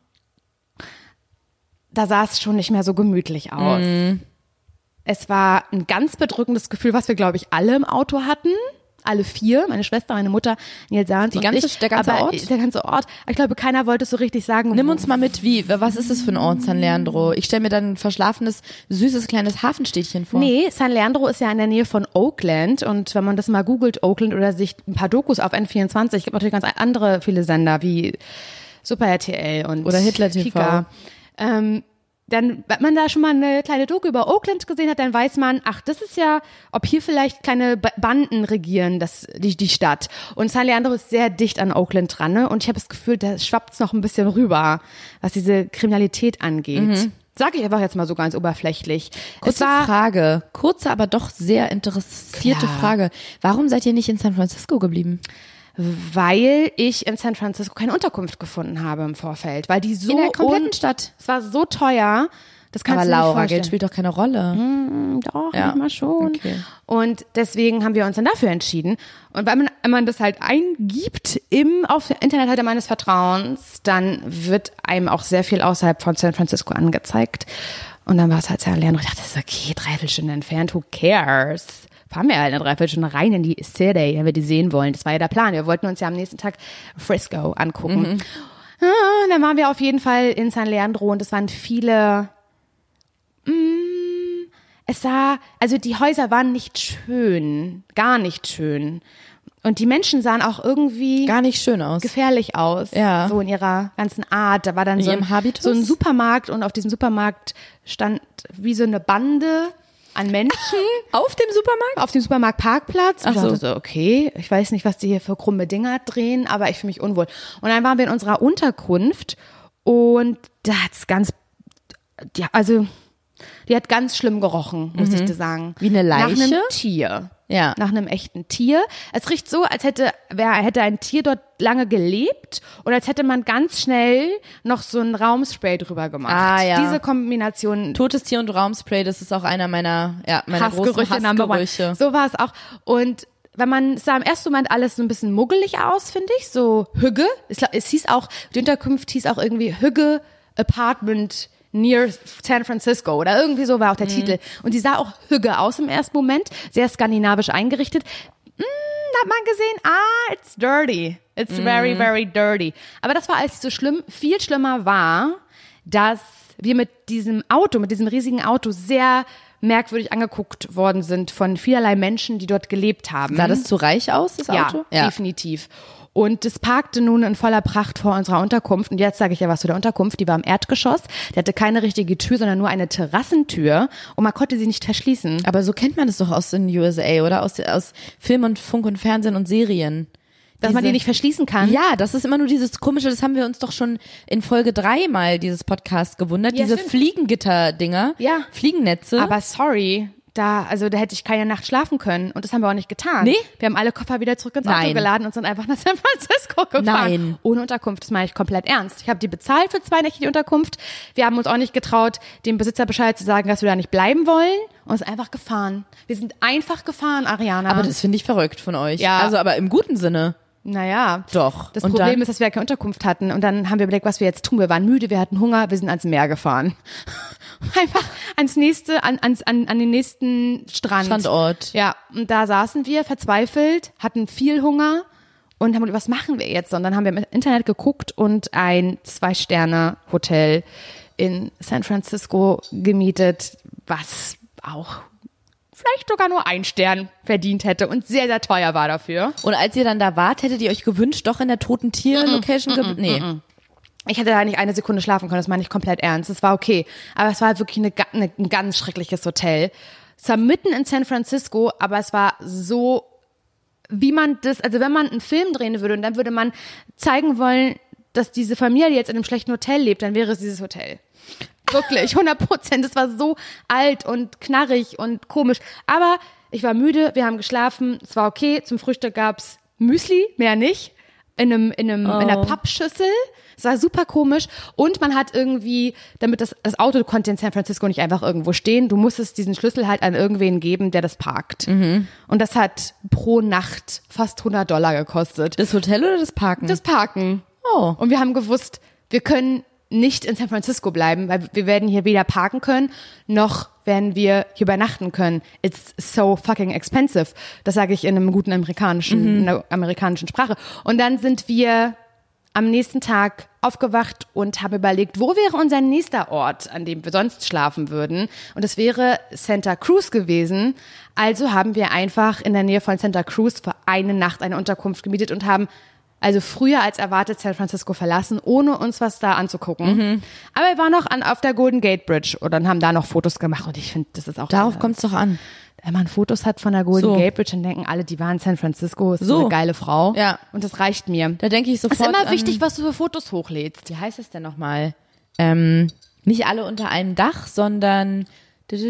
da sah es schon nicht mehr so gemütlich aus. Mm. Es war ein ganz bedrückendes Gefühl, was wir, glaube ich, alle im Auto hatten. Alle vier, meine Schwester, meine Mutter, Nils Sahns und ganze, ich. der ganze aber Ort? Der ganze Ort. Ich glaube, keiner wollte es so richtig sagen. Nimm uns mal mit, wie, was ist das für ein Ort, San Leandro? Ich stelle mir dann ein verschlafenes, süßes, kleines Hafenstädtchen vor. Nee, San Leandro ist ja in der Nähe von Oakland und wenn man das mal googelt, Oakland oder sich ein paar Dokus auf N vierundzwanzig, gibt natürlich ganz andere viele Sender wie Super R T L und Oder Hitler T V. Kika. Ähm, dann, wenn man da schon mal eine kleine Doku über Oakland gesehen hat, dann weiß man, ach, das ist ja, ob hier vielleicht kleine B- Banden regieren, das, die, die Stadt. Und San Leandro ist sehr dicht an Oakland dran, ne? Und ich habe das Gefühl, da schwappt's noch ein bisschen rüber, was diese Kriminalität angeht. Mhm. Sag ich einfach jetzt mal so ganz oberflächlich. Kurze es war, Frage, kurze, aber doch sehr interessierte Klar. Frage. Warum seid ihr nicht in San Francisco geblieben? Weil ich in San Francisco keine Unterkunft gefunden habe im Vorfeld, weil die so In der kompletten un- Stadt. Es war so teuer, das kannst Aber du nicht Laura, vorstellen. Geld spielt doch keine Rolle. Hm, doch, Ja. manchmal schon. Okay. Und deswegen haben wir uns dann dafür entschieden. Und weil man, wenn man das halt eingibt im auf der Internetseite meines Vertrauens, dann wird einem auch sehr viel außerhalb von San Francisco angezeigt. Und dann war es halt sehr leer. Und ich dachte, das ist okay, dreiviertel Stunden entfernt, who cares? Fahren wir halt eine Dreiviertelstunde rein in die City, wenn wir die sehen wollen. Das war ja der Plan. Wir wollten uns ja am nächsten Tag Frisco angucken. Mhm. Ah, dann waren wir auf jeden Fall in San Leandro und es waren viele, mh, es sah, also die Häuser waren nicht schön, gar nicht schön. Und die Menschen sahen auch irgendwie Gar nicht schön aus. gefährlich aus, Ja. so in ihrer ganzen Art. Da war dann In so ihrem ein, Habitus? so ein Supermarkt und auf diesem Supermarkt stand wie so eine Bande an Menschen Auf dem Supermarkt? auf dem Supermarktparkplatz. Ach Ich dachte so. so, okay, ich weiß nicht, was die hier für krumme Dinger drehen, aber ich fühle mich unwohl. Und dann waren wir in unserer Unterkunft und da hat's ganz, ja, also die hat ganz schlimm gerochen, muss ich dir sagen. Wie eine Leiche? Nach einem Tier. Ja. Nach einem echten Tier. Es riecht so, als hätte, wer hätte ein Tier dort lange gelebt und als hätte man ganz schnell noch so ein Raumspray drüber gemacht. Ah, ja. Diese Kombination. Totes Tier und Raumspray, das ist auch einer meiner, ja, meiner großen Hassgerüche, Number one. Hassgerüche. So war es auch. Und wenn man, es sah im ersten Moment alles so ein bisschen muggelig aus, finde ich, so Hügge. Es, es hieß auch, die Unterkunft hieß auch irgendwie Hügge Apartment near San Francisco oder irgendwie so war auch der Mhm. Titel. Und die sah auch Hügge aus im ersten Moment, sehr skandinavisch eingerichtet. Mm, da hat man gesehen, ah, it's dirty. It's Mhm. very, very dirty. Aber das war alles nicht so schlimm. Viel schlimmer war, dass wir mit diesem Auto, mit diesem riesigen Auto sehr merkwürdig angeguckt worden sind von vielerlei Menschen, die dort gelebt haben. Sah das zu reich aus, das Auto? Ja, definitiv. Und das parkte nun in voller Pracht vor unserer Unterkunft. Und jetzt sage ich ja was zu der Unterkunft. Die war im Erdgeschoss. Die hatte keine richtige Tür, sondern nur eine Terrassentür. Und man konnte sie nicht verschließen. Aber so kennt man das doch aus den U S A, oder? Aus, aus Film und Funk und Fernsehen und Serien. Dass man die Diese- nicht verschließen kann. Ja, das ist immer nur dieses komische, das haben wir uns doch schon in Folge drei mal dieses Podcast gewundert. Ja, diese stimmt. Fliegengitter-Dinger. Ja. Fliegennetze. Aber sorry, da, also da hätte ich keine Nacht schlafen können. Und das haben wir auch nicht getan. Nee? Wir haben alle Koffer wieder zurück ins Auto Nein. geladen und sind einfach nach San Francisco gefahren. Nein. Ohne Unterkunft, das meine ich komplett ernst. Ich habe die bezahlt für zwei Nächte die Unterkunft. Wir haben uns auch nicht getraut, dem Besitzer Bescheid zu sagen, dass wir da nicht bleiben wollen. Und sind einfach gefahren. Wir sind einfach gefahren, Ariana. aber das finde ich verrückt von euch. Ja. Also, aber im guten Sinne. Naja. Doch. Das Und Problem dann? ist, dass wir ja keine Unterkunft hatten. Und dann haben wir überlegt, was wir jetzt tun. Wir waren müde, wir hatten Hunger, wir sind ans Meer gefahren. Einfach ans nächste, an, ans, an, an den nächsten Strand. Standort. Ja, und da saßen wir verzweifelt, hatten viel Hunger und haben gedacht, was machen wir jetzt? Und dann haben wir im Internet geguckt und ein Zwei-Sterne-Hotel in San Francisco gemietet, was auch vielleicht sogar nur einen Stern verdient hätte und sehr, sehr teuer war dafür. Und als ihr dann da wart, hättet ihr euch gewünscht, doch in der toten Tier-Location ge- Nee. Ich hätte da nicht eine Sekunde schlafen können, das meine ich komplett ernst. Es war okay, aber es war wirklich eine, ga- eine, ein ganz schreckliches Hotel. Es war mitten in San Francisco, aber es war so, wie man das, also wenn man einen Film drehen würde und dann würde man zeigen wollen, dass diese Familie jetzt in einem schlechten Hotel lebt, dann wäre es dieses Hotel. Wirklich, hundert Prozent. Es war so alt und knarrig und komisch. Aber ich war müde, wir haben geschlafen, es war okay. Zum Frühstück gab's Müsli, mehr nicht, in einem, in einem, in einer Pappschüssel. Es war super komisch und man hat irgendwie, damit das, das Auto konnte in San Francisco nicht einfach irgendwo stehen, du musstest diesen Schlüssel halt an irgendwen geben, der das parkt. Mhm. Und das hat pro Nacht fast hundert Dollar gekostet. Das Hotel oder das Parken? Das Parken. Oh. Und wir haben gewusst, wir können nicht in San Francisco bleiben, weil wir werden hier weder parken können, noch werden wir hier übernachten können. It's so fucking expensive. Das sage ich in einem guten amerikanischen, mhm. in einer amerikanischen Sprache. Und dann sind wir am nächsten Tag aufgewacht und haben überlegt, wo wäre unser nächster Ort, an dem wir sonst schlafen würden. Und es wäre Santa Cruz gewesen. Also haben wir einfach in der Nähe von Santa Cruz für eine Nacht eine Unterkunft gemietet und haben also früher als erwartet San Francisco verlassen, ohne uns was da anzugucken. Mhm. Aber wir waren noch an, auf der Golden Gate Bridge und dann haben da noch Fotos gemacht und ich finde, das ist auch... Darauf kommt es doch an. Wenn man Fotos hat von der Golden so. Gate Bridge, dann denken alle, die waren in San Francisco, ist so eine geile Frau. Ja. Und das reicht mir. Da denke ich sofort Es ist immer an, wichtig, was du für Fotos hochlädst. Wie heißt es denn nochmal? Ähm, nicht alle unter einem Dach, sondern... Das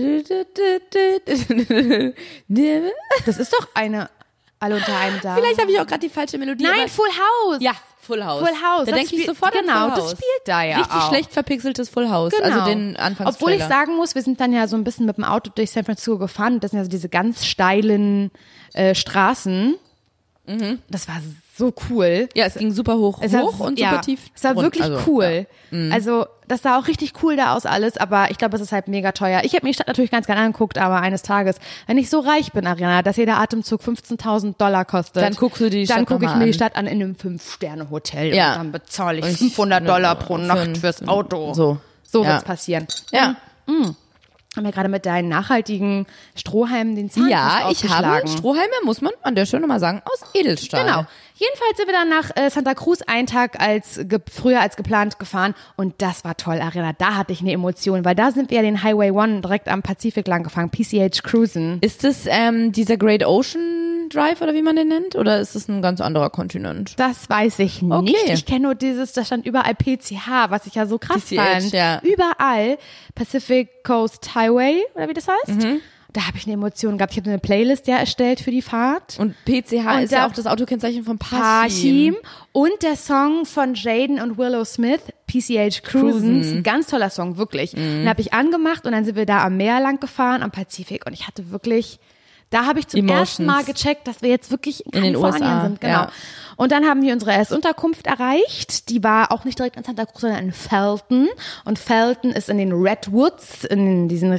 ist doch eine... Alle unter einem Dach. Vielleicht habe ich auch gerade die falsche Melodie. Nein, Full House. Ja, Full House. Full House. Da denke ich sofort genau, an Full House. Das spielt da ja Richtig auch. schlecht verpixeltes Full House. Genau. Also den Anfangstrailer. Obwohl ich sagen muss, wir sind dann ja so ein bisschen mit dem Auto durch San Francisco gefahren. Das sind ja so diese ganz steilen äh, Straßen. Mhm. Das war so cool. Ja, es ging super hoch, es hoch war, und ja, super tief. Es war rund. wirklich also, cool. Ja. Mhm. Also das sah auch richtig cool da aus alles, aber ich glaube, es ist halt mega teuer. Ich habe mir die Stadt natürlich ganz gerne angeguckt, aber eines Tages, wenn ich so reich bin, Ariana, dass jeder Atemzug fünfzehntausend Dollar kostet, dann guckst du die Stadt Dann gucke ich mir an. die Stadt an in einem Fünf-Sterne-Hotel Ja. und dann bezahle ich Und fünfhundert Dollar ne, pro für Nacht ein- fürs Auto. So. So Ja. wird's passieren. Ja. Mhm. Haben wir gerade mit deinen nachhaltigen Strohhalmen den Zahn Ja, ich habe ausgeschlagen. Strohhalme, muss man an der Stelle mal sagen, aus Edelstahl. Genau. Jedenfalls sind wir dann nach äh, Santa Cruz einen Tag als ge- früher als geplant gefahren und das war toll, Ariana. Da hatte ich eine Emotion, weil da sind wir ja den Highway One direkt am Pazifik lang gefahren, P C H Cruisen. Ist es ähm, dieser Great Ocean Drive oder wie man den nennt? Oder ist es ein ganz anderer Kontinent? Das weiß ich nicht. Okay. Ich kenne nur dieses, da stand überall P C H, was ich ja so krass P C H, fand. ja. Überall Pacific Coast Highway, oder wie das heißt. Mhm. Da habe ich eine Emotion gehabt. Ich habe eine Playlist ja erstellt für die Fahrt. Und P C H Und ist ja da- auch das Autokennzeichen von Parchim. Parchim und der Song von Jaden und Willow Smith, P C H Cruisen, ist ein ganz toller Song, wirklich. Den habe ich angemacht und dann sind wir da am Meer lang gefahren, am Pazifik und ich hatte wirklich, da habe ich zum Emotions. ersten Mal gecheckt, dass wir jetzt wirklich in, In den Kalifornien U S A, sind. Genau. ja. Und dann haben wir unsere erste Unterkunft erreicht. Die war auch nicht direkt in Santa Cruz, sondern in Felton. Und Felton ist in den Redwoods, in diesen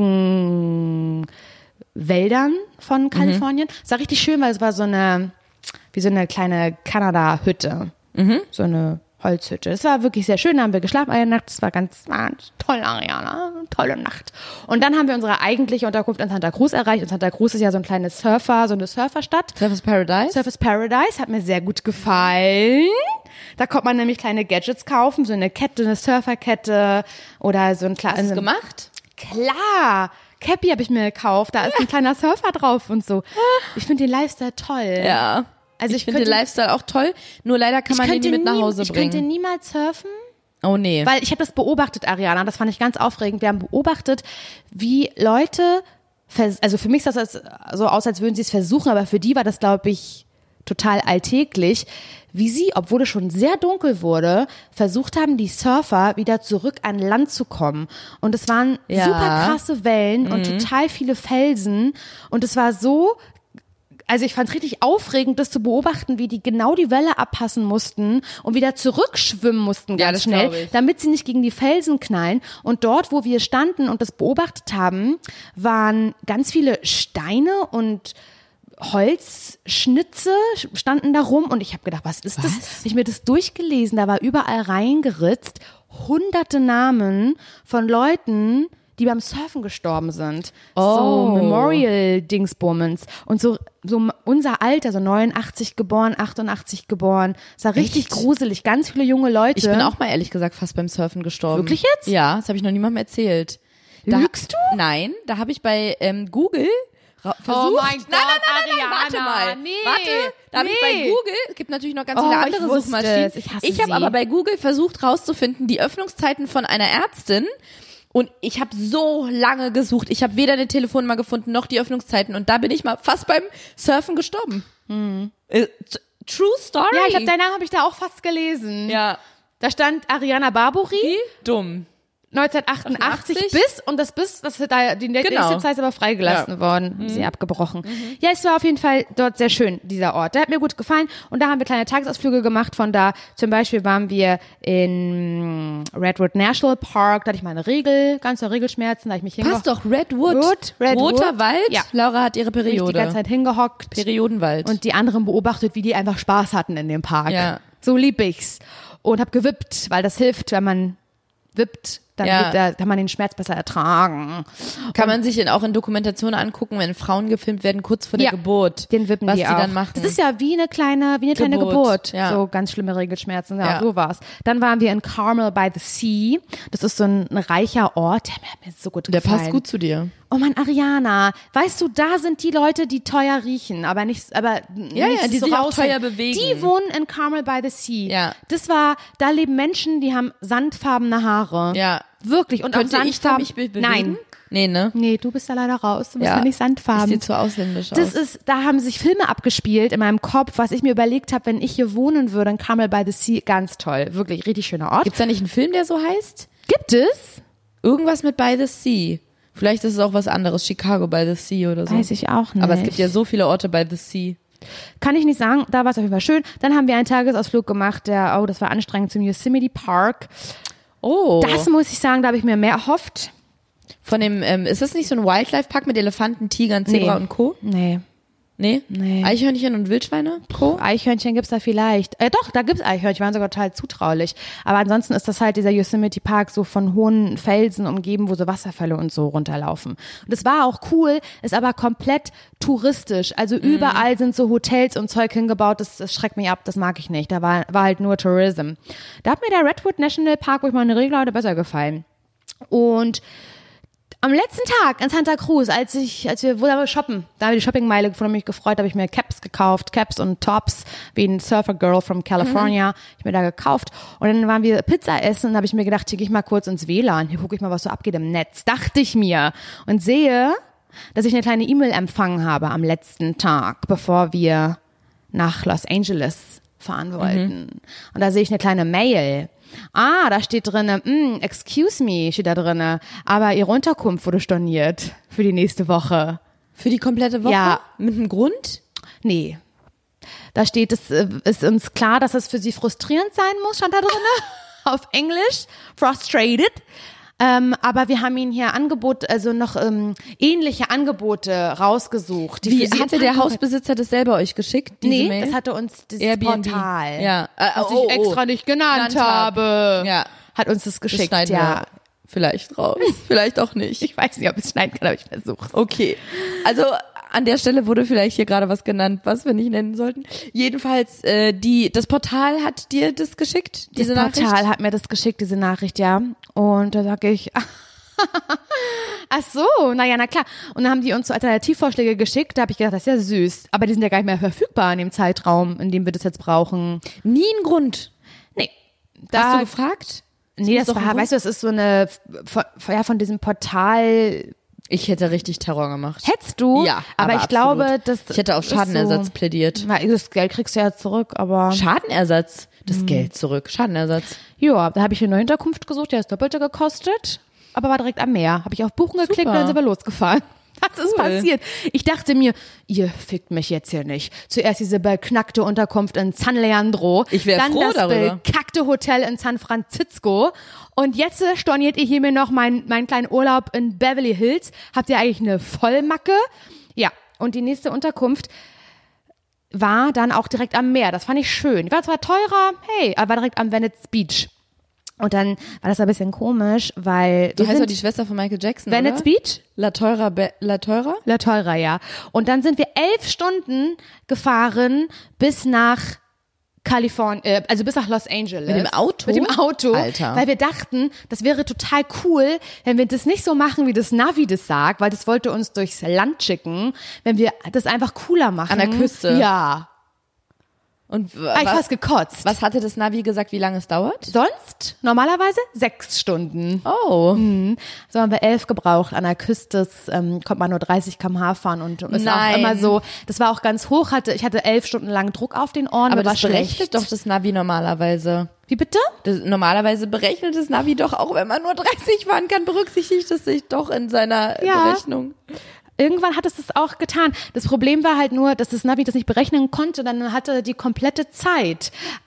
riesigen Wäldern von Kalifornien. Es war richtig schön, weil es war so eine, wie so eine kleine Kanada-Hütte. Mhm. So eine Holzhütte. Es war wirklich sehr schön, da haben wir geschlafen eine Nacht. Es war ganz, war toll, Ariana, tolle Nacht. Und dann haben wir unsere eigentliche Unterkunft in Santa Cruz erreicht. Und Santa Cruz ist ja so ein kleines Surfer, so eine Surferstadt. Surfers Paradise? Surfers Paradise hat mir sehr gut gefallen. Da konnte man nämlich kleine Gadgets kaufen, so eine Kette, eine Surferkette oder so ein kleines. Hast du es gemacht? Klar. Cappy habe ich mir gekauft, da ist ein kleiner Surfer drauf und so. Ich finde den Lifestyle toll. Ja. Also ich ich finde den könnte- Lifestyle auch toll, nur leider kann man den könnte nie mit nach nie- Hause ich bringen. könnte niemals surfen. Oh nee. Weil ich habe das beobachtet, Ariana, das fand ich ganz aufregend. Wir haben beobachtet, wie Leute, vers- also für mich sah das so aus, als würden sie es versuchen, aber für die war das, glaube ich, total alltäglich, wie sie, obwohl es schon sehr dunkel wurde, versucht haben, die Surfer wieder zurück an Land zu kommen. Und es waren Ja. super krasse Wellen und total viele Felsen. Und es war so, also ich fand es richtig aufregend, das zu beobachten, wie die genau die Welle abpassen mussten und wieder zurückschwimmen mussten Ja, ganz das schnell, glaub ich. damit sie nicht gegen die Felsen knallen. Und dort, wo wir standen und das beobachtet haben, waren ganz viele Steine und Holzschnitze standen da rum und ich habe gedacht, was ist das? Hab ich mir das durchgelesen, da war überall reingeritzt hunderte Namen von Leuten, die beim Surfen gestorben sind. Oh. So Memorial-Dingsbummens. Und so, so unser Alter, so neunundachtzig geboren, achtundachtzig geboren. Es war richtig Echt? gruselig. Ganz viele junge Leute. Ich bin auch mal ehrlich gesagt fast beim Surfen gestorben. Wirklich jetzt? Ja, das habe ich noch niemandem erzählt. Da, Lügst du? Nein, da habe ich bei ähm, Google ra- versucht. Oh mein Gott, nein, nein, nein, nein, nein, warte Ariana, mal. nee, Warte, da habe ich bei nee. Google, es gibt natürlich noch ganz Oh, viele ich andere wusste Suchmaschinen. es, ich hasse ich habe sie. aber bei Google versucht rauszufinden, die Öffnungszeiten von einer Ärztin. Und ich habe so lange gesucht. Ich habe weder eine Telefonnummer gefunden, noch die Öffnungszeiten. Und da bin ich mal fast beim Surfen gestorben. Äh, t- True Story. Ja, ich habe deinen Namen habe ich da auch fast gelesen. Ja. Da stand Ariana Barbori. Dumm. neunzehnhundertachtundachtzig achtundachtzig bis, und das bis, das da, die nächste Genau. Zeit ist aber freigelassen Ja. worden. Mhm. Sie abgebrochen. Mhm. Ja, es war auf jeden Fall dort sehr schön, dieser Ort. Der hat mir gut gefallen und da haben wir kleine Tagesausflüge gemacht. Von da zum Beispiel waren wir in Redwood National Park, da hatte ich meine Regel, ganze Regelschmerzen, da habe ich mich hingehockt. Passt doch, Redwood. Wood, Redwood. Roter Wald. Ja. Laura hat ihre Bin ich die Periode. ganze Zeit hingehockt. Periodenwald. Und die anderen beobachtet, wie die einfach Spaß hatten in dem Park. Ja. So lieb ich's. Und hab gewippt, weil das hilft, wenn man wippt, dann Ja. geht der, kann man den Schmerz besser ertragen. Kann man sich in, auch in Dokumentationen angucken, wenn Frauen gefilmt werden, kurz vor der Ja, Geburt. Den wippen was die, die auch. dann machen. Das ist ja wie eine kleine, wie eine kleine Geburt, Geburt. ja. So ganz schlimme Regelschmerzen. Ja, Ja. so war's. Dann waren wir in Carmel by the Sea. Das ist so ein, ein reicher Ort. Der hat mir so gut Der gefallen. passt gut zu dir. Oh Mann, Ariana, weißt du, da sind die Leute, die teuer riechen, aber nicht, aber Ja, nicht ja, die so sich auch raushängen. teuer bewegen. Die wohnen in Carmel by the Sea. Ja. Das war, da leben Menschen, die haben sandfarbene Haare. Ja. Wirklich. Und Könnte auch ich da sandfarben. mich be- bewegen? Nein. Nee, ne? Nee, du bist da leider raus. Du bist Ja. ja nicht sandfarben. Sieht zu ausländisch aus. Das ist, da haben sich Filme abgespielt in meinem Kopf, was ich mir überlegt habe, wenn ich hier wohnen würde in Carmel by the Sea. Ganz toll. Wirklich, richtig schöner Ort. Gibt's da nicht einen Film, der so heißt? Gibt es? Irgendwas mit By the Sea. Vielleicht ist es auch was anderes. Chicago by the Sea oder so. Weiß ich auch nicht. Aber es gibt ja so viele Orte by the Sea. Kann ich nicht sagen, da war es auf jeden Fall schön. Dann haben wir einen Tagesausflug gemacht, der, oh, das war anstrengend, zum Yosemite Park. Oh. Das muss ich sagen, da habe ich mir mehr erhofft. Von dem, ähm, ist das nicht so ein Wildlife-Park mit Elefanten, Tigern, Zebra Nee. und Co.? Nee. Nee? Nee. Eichhörnchen und Wildschweine? Co.? Eichhörnchen gibt's da vielleicht. Äh, doch, da gibt's Eichhörnchen, waren sogar total zutraulich. Aber ansonsten ist das halt dieser Yosemite Park so von hohen Felsen umgeben, wo so Wasserfälle und so runterlaufen. Und das war auch cool, ist aber komplett touristisch. Also überall sind so Hotels und Zeug hingebaut, das, das schreckt mich ab, das mag ich nicht. Da war, war halt nur Tourism. Da hat mir der Redwood National Park, wo ich meine Regel hatte, besser gefallen. Und am letzten Tag in Santa Cruz, als ich, als wir, wo wir shoppen, da habe ich die Shoppingmeile gefunden, mich gefreut, habe ich mir Caps gekauft, Caps und Tops, wie ein Surfer Girl from California, mhm. ich mir da gekauft. Und dann waren wir Pizza essen und habe ich mir gedacht, hier gehe ich mal kurz ins W L A N, hier gucke ich mal, was so abgeht im Netz, dachte ich mir. Und sehe, dass ich eine kleine E-Mail empfangen habe am letzten Tag, bevor wir nach Los Angeles fahren wollten. Mhm. Und da sehe ich eine kleine Mail. Ah, da steht drinne, mm, excuse me, steht da drinne, aber ihre Unterkunft wurde storniert für die nächste Woche. Für die komplette Woche? Ja. Mit einem Grund? Nee. Da steht, es äh, ist uns klar, dass es für sie frustrierend sein muss, stand da drinne. Auf Englisch. Frustrated. Ähm, aber wir haben ihnen hier Angebot, also noch ähm, ähnliche Angebote rausgesucht. Die Wie, für sie hatte in der Frankfurt- Hausbesitzer das selber euch geschickt, diese Nee, Mail? das hatte uns dieses Airbnb. Portal, Ja. Äh, was oh, ich oh. extra nicht genannt, Genannt habe. habe, Ja. hat uns das Das geschickt. schneiden Ja. wir vielleicht raus. Vielleicht auch nicht. Ich weiß nicht, ob ich es schneiden kann, aber ich versuche. Okay. Also an der Stelle wurde vielleicht hier gerade was genannt, was wir nicht nennen sollten. Jedenfalls, äh, die, das Portal hat dir das geschickt, diese Das Nachricht? Portal hat mir das geschickt, diese Nachricht, ja. Und da sage ich, ach so, naja, na klar. Und dann haben die uns so Alternativvorschläge geschickt. Da habe ich gedacht, das ist ja süß. Aber die sind ja gar nicht mehr verfügbar in dem Zeitraum, in dem wir das jetzt brauchen. Nie ein Grund. Nee. Hast Da, du gefragt? nee, muss das doch ein war, Grund- weißt du, das ist so eine, von, ja, von diesem Portal, Ich hätte richtig Terror gemacht. hättest du. Ja, aber, aber ich absolut. glaube, das Ich hätte auf ist Schadenersatz so, plädiert. na, das Geld kriegst du ja zurück, aber Schadenersatz? Das Hm. Geld zurück. Schadenersatz. ja, da habe ich eine neue Unterkunft gesucht, die hat das Doppelte gekostet, aber war direkt am Meer. Habe ich auf Buchen geklickt Super. und dann sind wir losgefahren. Das ist Cool. passiert. Ich dachte mir, ihr fickt mich jetzt hier nicht. Zuerst diese beknackte Unterkunft in San Leandro. Ich wär dann froh das darüber. bekackte Hotel in San Francisco. Und jetzt äh, storniert ihr hier mir noch meinen meinen kleinen Urlaub in Beverly Hills. Habt ihr eigentlich eine Vollmacke? Ja, und die nächste Unterkunft war dann auch direkt am Meer. Das fand ich schön. Die war zwar teurer, hey, aber war direkt am Venice Beach. Und dann war das ein bisschen komisch, weil Du wir heißt doch sind die Schwester von Michael Jackson, Venice oder? Beach? La Teura, Be- La Teura? La Teura, ja. Und dann sind wir elf Stunden gefahren bis nach Kalifornien, äh, also bis nach Los Angeles. Mit dem Auto? Mit dem Auto. Alter. Weil wir dachten, das wäre total cool, wenn wir das nicht so machen, wie das Navi das sagt, weil das wollte uns durchs Land schicken, wenn wir das einfach cooler machen. An der Küste? Ja. Und w- Hab ich was, fast gekotzt. was hatte das Navi gesagt, wie lange es dauert? Sonst normalerweise sechs Stunden. Oh. So haben wir elf gebraucht. An der Küste das, ähm, konnte man nur dreißig Kilometer pro Stunde fahren und ist Nein. auch immer so, das war auch ganz hoch, hatte, ich hatte elf Stunden lang Druck auf den Ohren, Aber mir war das berechnet schlecht. doch das Navi normalerweise. Wie bitte? Das, normalerweise berechnet das Navi doch auch, wenn man nur dreißig fahren kann, berücksichtigt es sich doch in seiner Ja. Berechnung. Irgendwann hat es das auch getan. Das Problem war halt nur, dass das Navi das nicht berechnen konnte. Dann hatte die komplette Zeit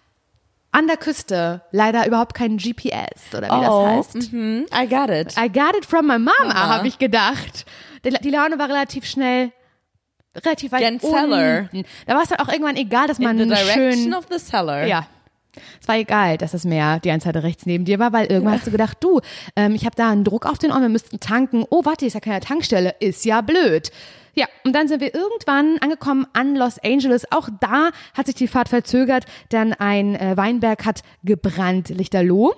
an der Küste leider überhaupt keinen G P S oder wie Oh, das heißt. mhm, I got it. I got it from my mama, Mama. habe ich gedacht. Die, die Laune war relativ schnell, relativ weit Gen Cellar. unten. Da war es halt auch irgendwann egal, dass man In the direction schön... of the cellar. Ja. Es war egal, dass das Meer die ganze Zeit rechts neben dir war, weil irgendwann hast du gedacht, du, ähm, ich habe da einen Druck auf den Ohren, wir müssten tanken. Oh, warte, ist ja keine Tankstelle. Ist ja blöd. Ja, und dann sind wir irgendwann angekommen an Los Angeles. Auch da hat sich die Fahrt verzögert, denn ein äh, Weinberg hat gebrannt, lichterloh.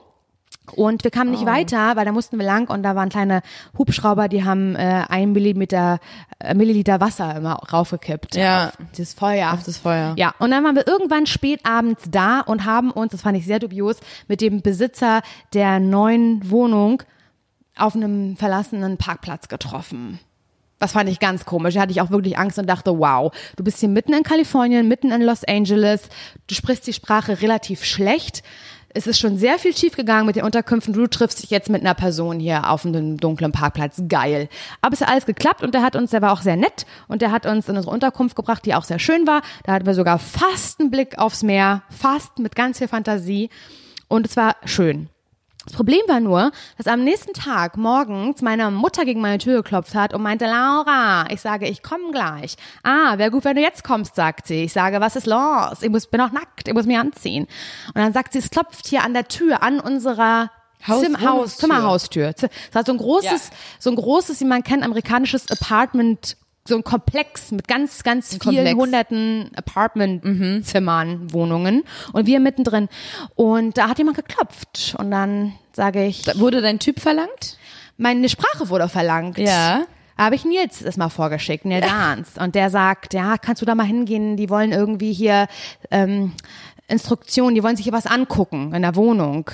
Und wir kamen nicht Oh. weiter, weil da mussten wir lang und da waren kleine Hubschrauber, die haben äh, ein Millimeter, äh, Milliliter Wasser immer raufgekippt. Ja. Auf dieses Feuer. Auf das Feuer. Ja, und dann waren wir irgendwann spät abends da und haben uns, das fand ich sehr dubios, mit dem Besitzer der neuen Wohnung auf einem verlassenen Parkplatz getroffen. Das fand ich ganz komisch. Da hatte ich auch wirklich Angst und dachte, wow, du bist hier mitten in Kalifornien, mitten in Los Angeles, du sprichst die Sprache relativ schlecht. Es ist schon sehr viel schief gegangen mit den Unterkünften. Du triffst dich jetzt mit einer Person hier auf einem dunklen Parkplatz. Geil. Aber es hat alles geklappt und der hat uns, der war auch sehr nett und der hat uns in unsere Unterkunft gebracht, die auch sehr schön war. Da hatten wir sogar fast einen Blick aufs Meer, fast mit ganz viel Fantasie und es war schön. Das Problem war nur, dass am nächsten Tag morgens meine Mutter gegen meine Tür geklopft hat und meinte, Laura, ich sage, ich komme gleich. Ah, wäre gut, wenn du jetzt kommst, sagt sie. Ich sage, was ist los? Ich muss, bin auch nackt, ich muss mich anziehen. Und dann sagt sie, es klopft hier an der Tür, an unserer Haus- Zim- Haus, Wohnungstür. Zimmerhaustür. Das war so ein großes, Ja. so ein großes, wie man kennt, amerikanisches Apartment, so ein Komplex mit ganz, ganz Ein vielen Komplex. hunderten Apartment-Zimmern, Wohnungen und wir mittendrin. Und da hat jemand geklopft und dann sage ich, Wurde dein Typ verlangt? meine Sprache wurde verlangt. Ja. Habe ich Nils das mal vorgeschickt, Neil Dance. Und der sagt, ja, kannst du da mal hingehen, die wollen irgendwie hier ähm, Instruktionen, die wollen sich hier was angucken in der Wohnung.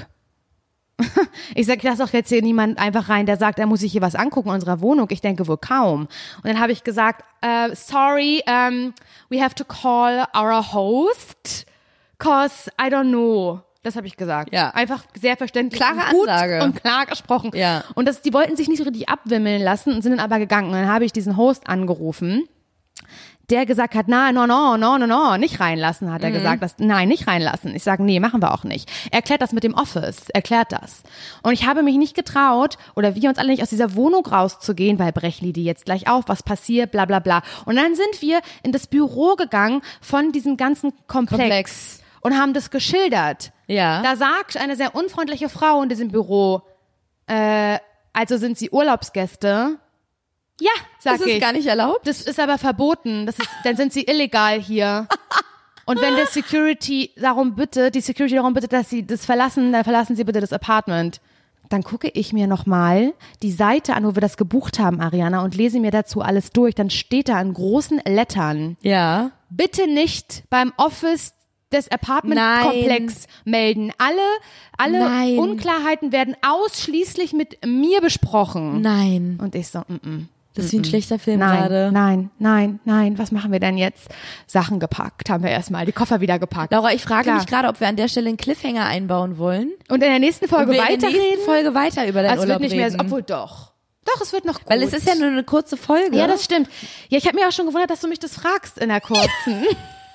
Ich sage, ich lasse doch jetzt hier niemand einfach rein, der sagt, er muss sich hier was angucken in unserer Wohnung. Ich denke wohl kaum. Und dann habe ich gesagt, uh, sorry, um, we have to call our host, cause I don't know. Das habe ich gesagt. Ja. Einfach sehr verständlich. Klare und gut Ansage. und klar gesprochen. Ja. Und das, die wollten sich nicht so richtig abwimmeln lassen und sind dann aber gegangen. Und dann habe ich diesen Host angerufen, der gesagt hat, na, no, no, no, no, no, nicht reinlassen, hat er Mhm. gesagt. Das, nein, nicht reinlassen. Ich sage, nee, machen wir auch nicht. Erklärt das mit dem Office, erklärt das. Und ich habe mich nicht getraut, oder wir uns alle nicht, aus dieser Wohnung rauszugehen, weil brechen die jetzt gleich auf, was passiert, bla bla bla. Und dann sind wir in das Büro gegangen von diesem ganzen Komplex, Komplex. und haben das geschildert. Ja. Da sagt eine sehr unfreundliche Frau in diesem Büro, äh, also sind sie Urlaubsgäste? Ja, sag Das ist ich. gar nicht erlaubt? Das ist aber verboten. Das ist, dann sind sie illegal hier. Und wenn der Security darum bittet, die Security darum bittet, dass sie das verlassen, dann verlassen sie bitte das Apartment. Dann gucke ich mir nochmal die Seite an, wo wir das gebucht haben, Ariana, und lese mir dazu alles durch. Dann steht da in großen Lettern, Ja. bitte nicht beim Office des Apartmentkomplex melden. Alle, alle Nein. Unklarheiten werden ausschließlich mit mir besprochen. Nein. Und ich so, mm, mm. Das ist wie ein schlechter Film Nein, gerade. nein, nein, nein, was machen wir denn jetzt? Sachen gepackt, haben wir erstmal, die Koffer wieder gepackt. Laura, ich frage Klar. mich gerade, ob wir an der Stelle einen Cliffhanger einbauen wollen. Und in der nächsten Folge Und wir in der weiterreden? nächsten Folge weiter über deinen Also es wird Urlaub nicht mehr, reden. obwohl doch. Doch, es wird noch gut. Weil es ist ja nur eine kurze Folge. Ja, das stimmt. Ja, ich habe mir auch schon gewundert, dass du mich das fragst in der kurzen.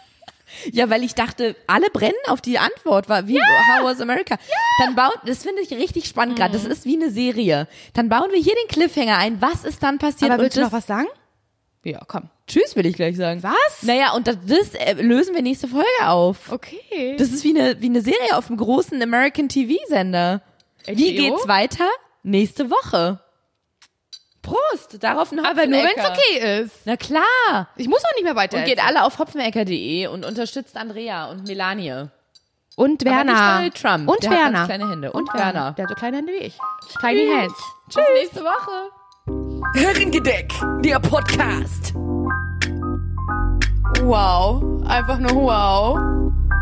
Ja, weil ich dachte, alle brennen auf die Antwort. War wie How was America? Dann baut, das finde ich richtig spannend gerade. Das ist wie eine Serie. Dann bauen wir hier den Cliffhanger ein. Was ist dann passiert? Aber willst du Und noch das, was sagen? Ja, komm. Tschüss, will ich gleich sagen. Was? Naja, und das, das äh, lösen wir nächste Folge auf. Okay. Das ist wie eine, wie eine Serie auf einem großen American T V-Sender. Wie H B O? geht's weiter? Nächste Woche. Prost, darauf ein Aber nur, wenn Hopfenecker. es okay ist. Na klar. Ich muss auch nicht mehr weiter. Und geht alle auf hopfenecker punkt de und unterstützt Andrea und Melanie. Und Aber Werner. nicht Donald Trump. Und Der hat Werner. ganz kleine Hände. Und Werner. Der hat so kleine Hände wie ich. Tiny hands. Bis nächste Woche. Herrengedeck, der Podcast. Wow. Einfach nur wow.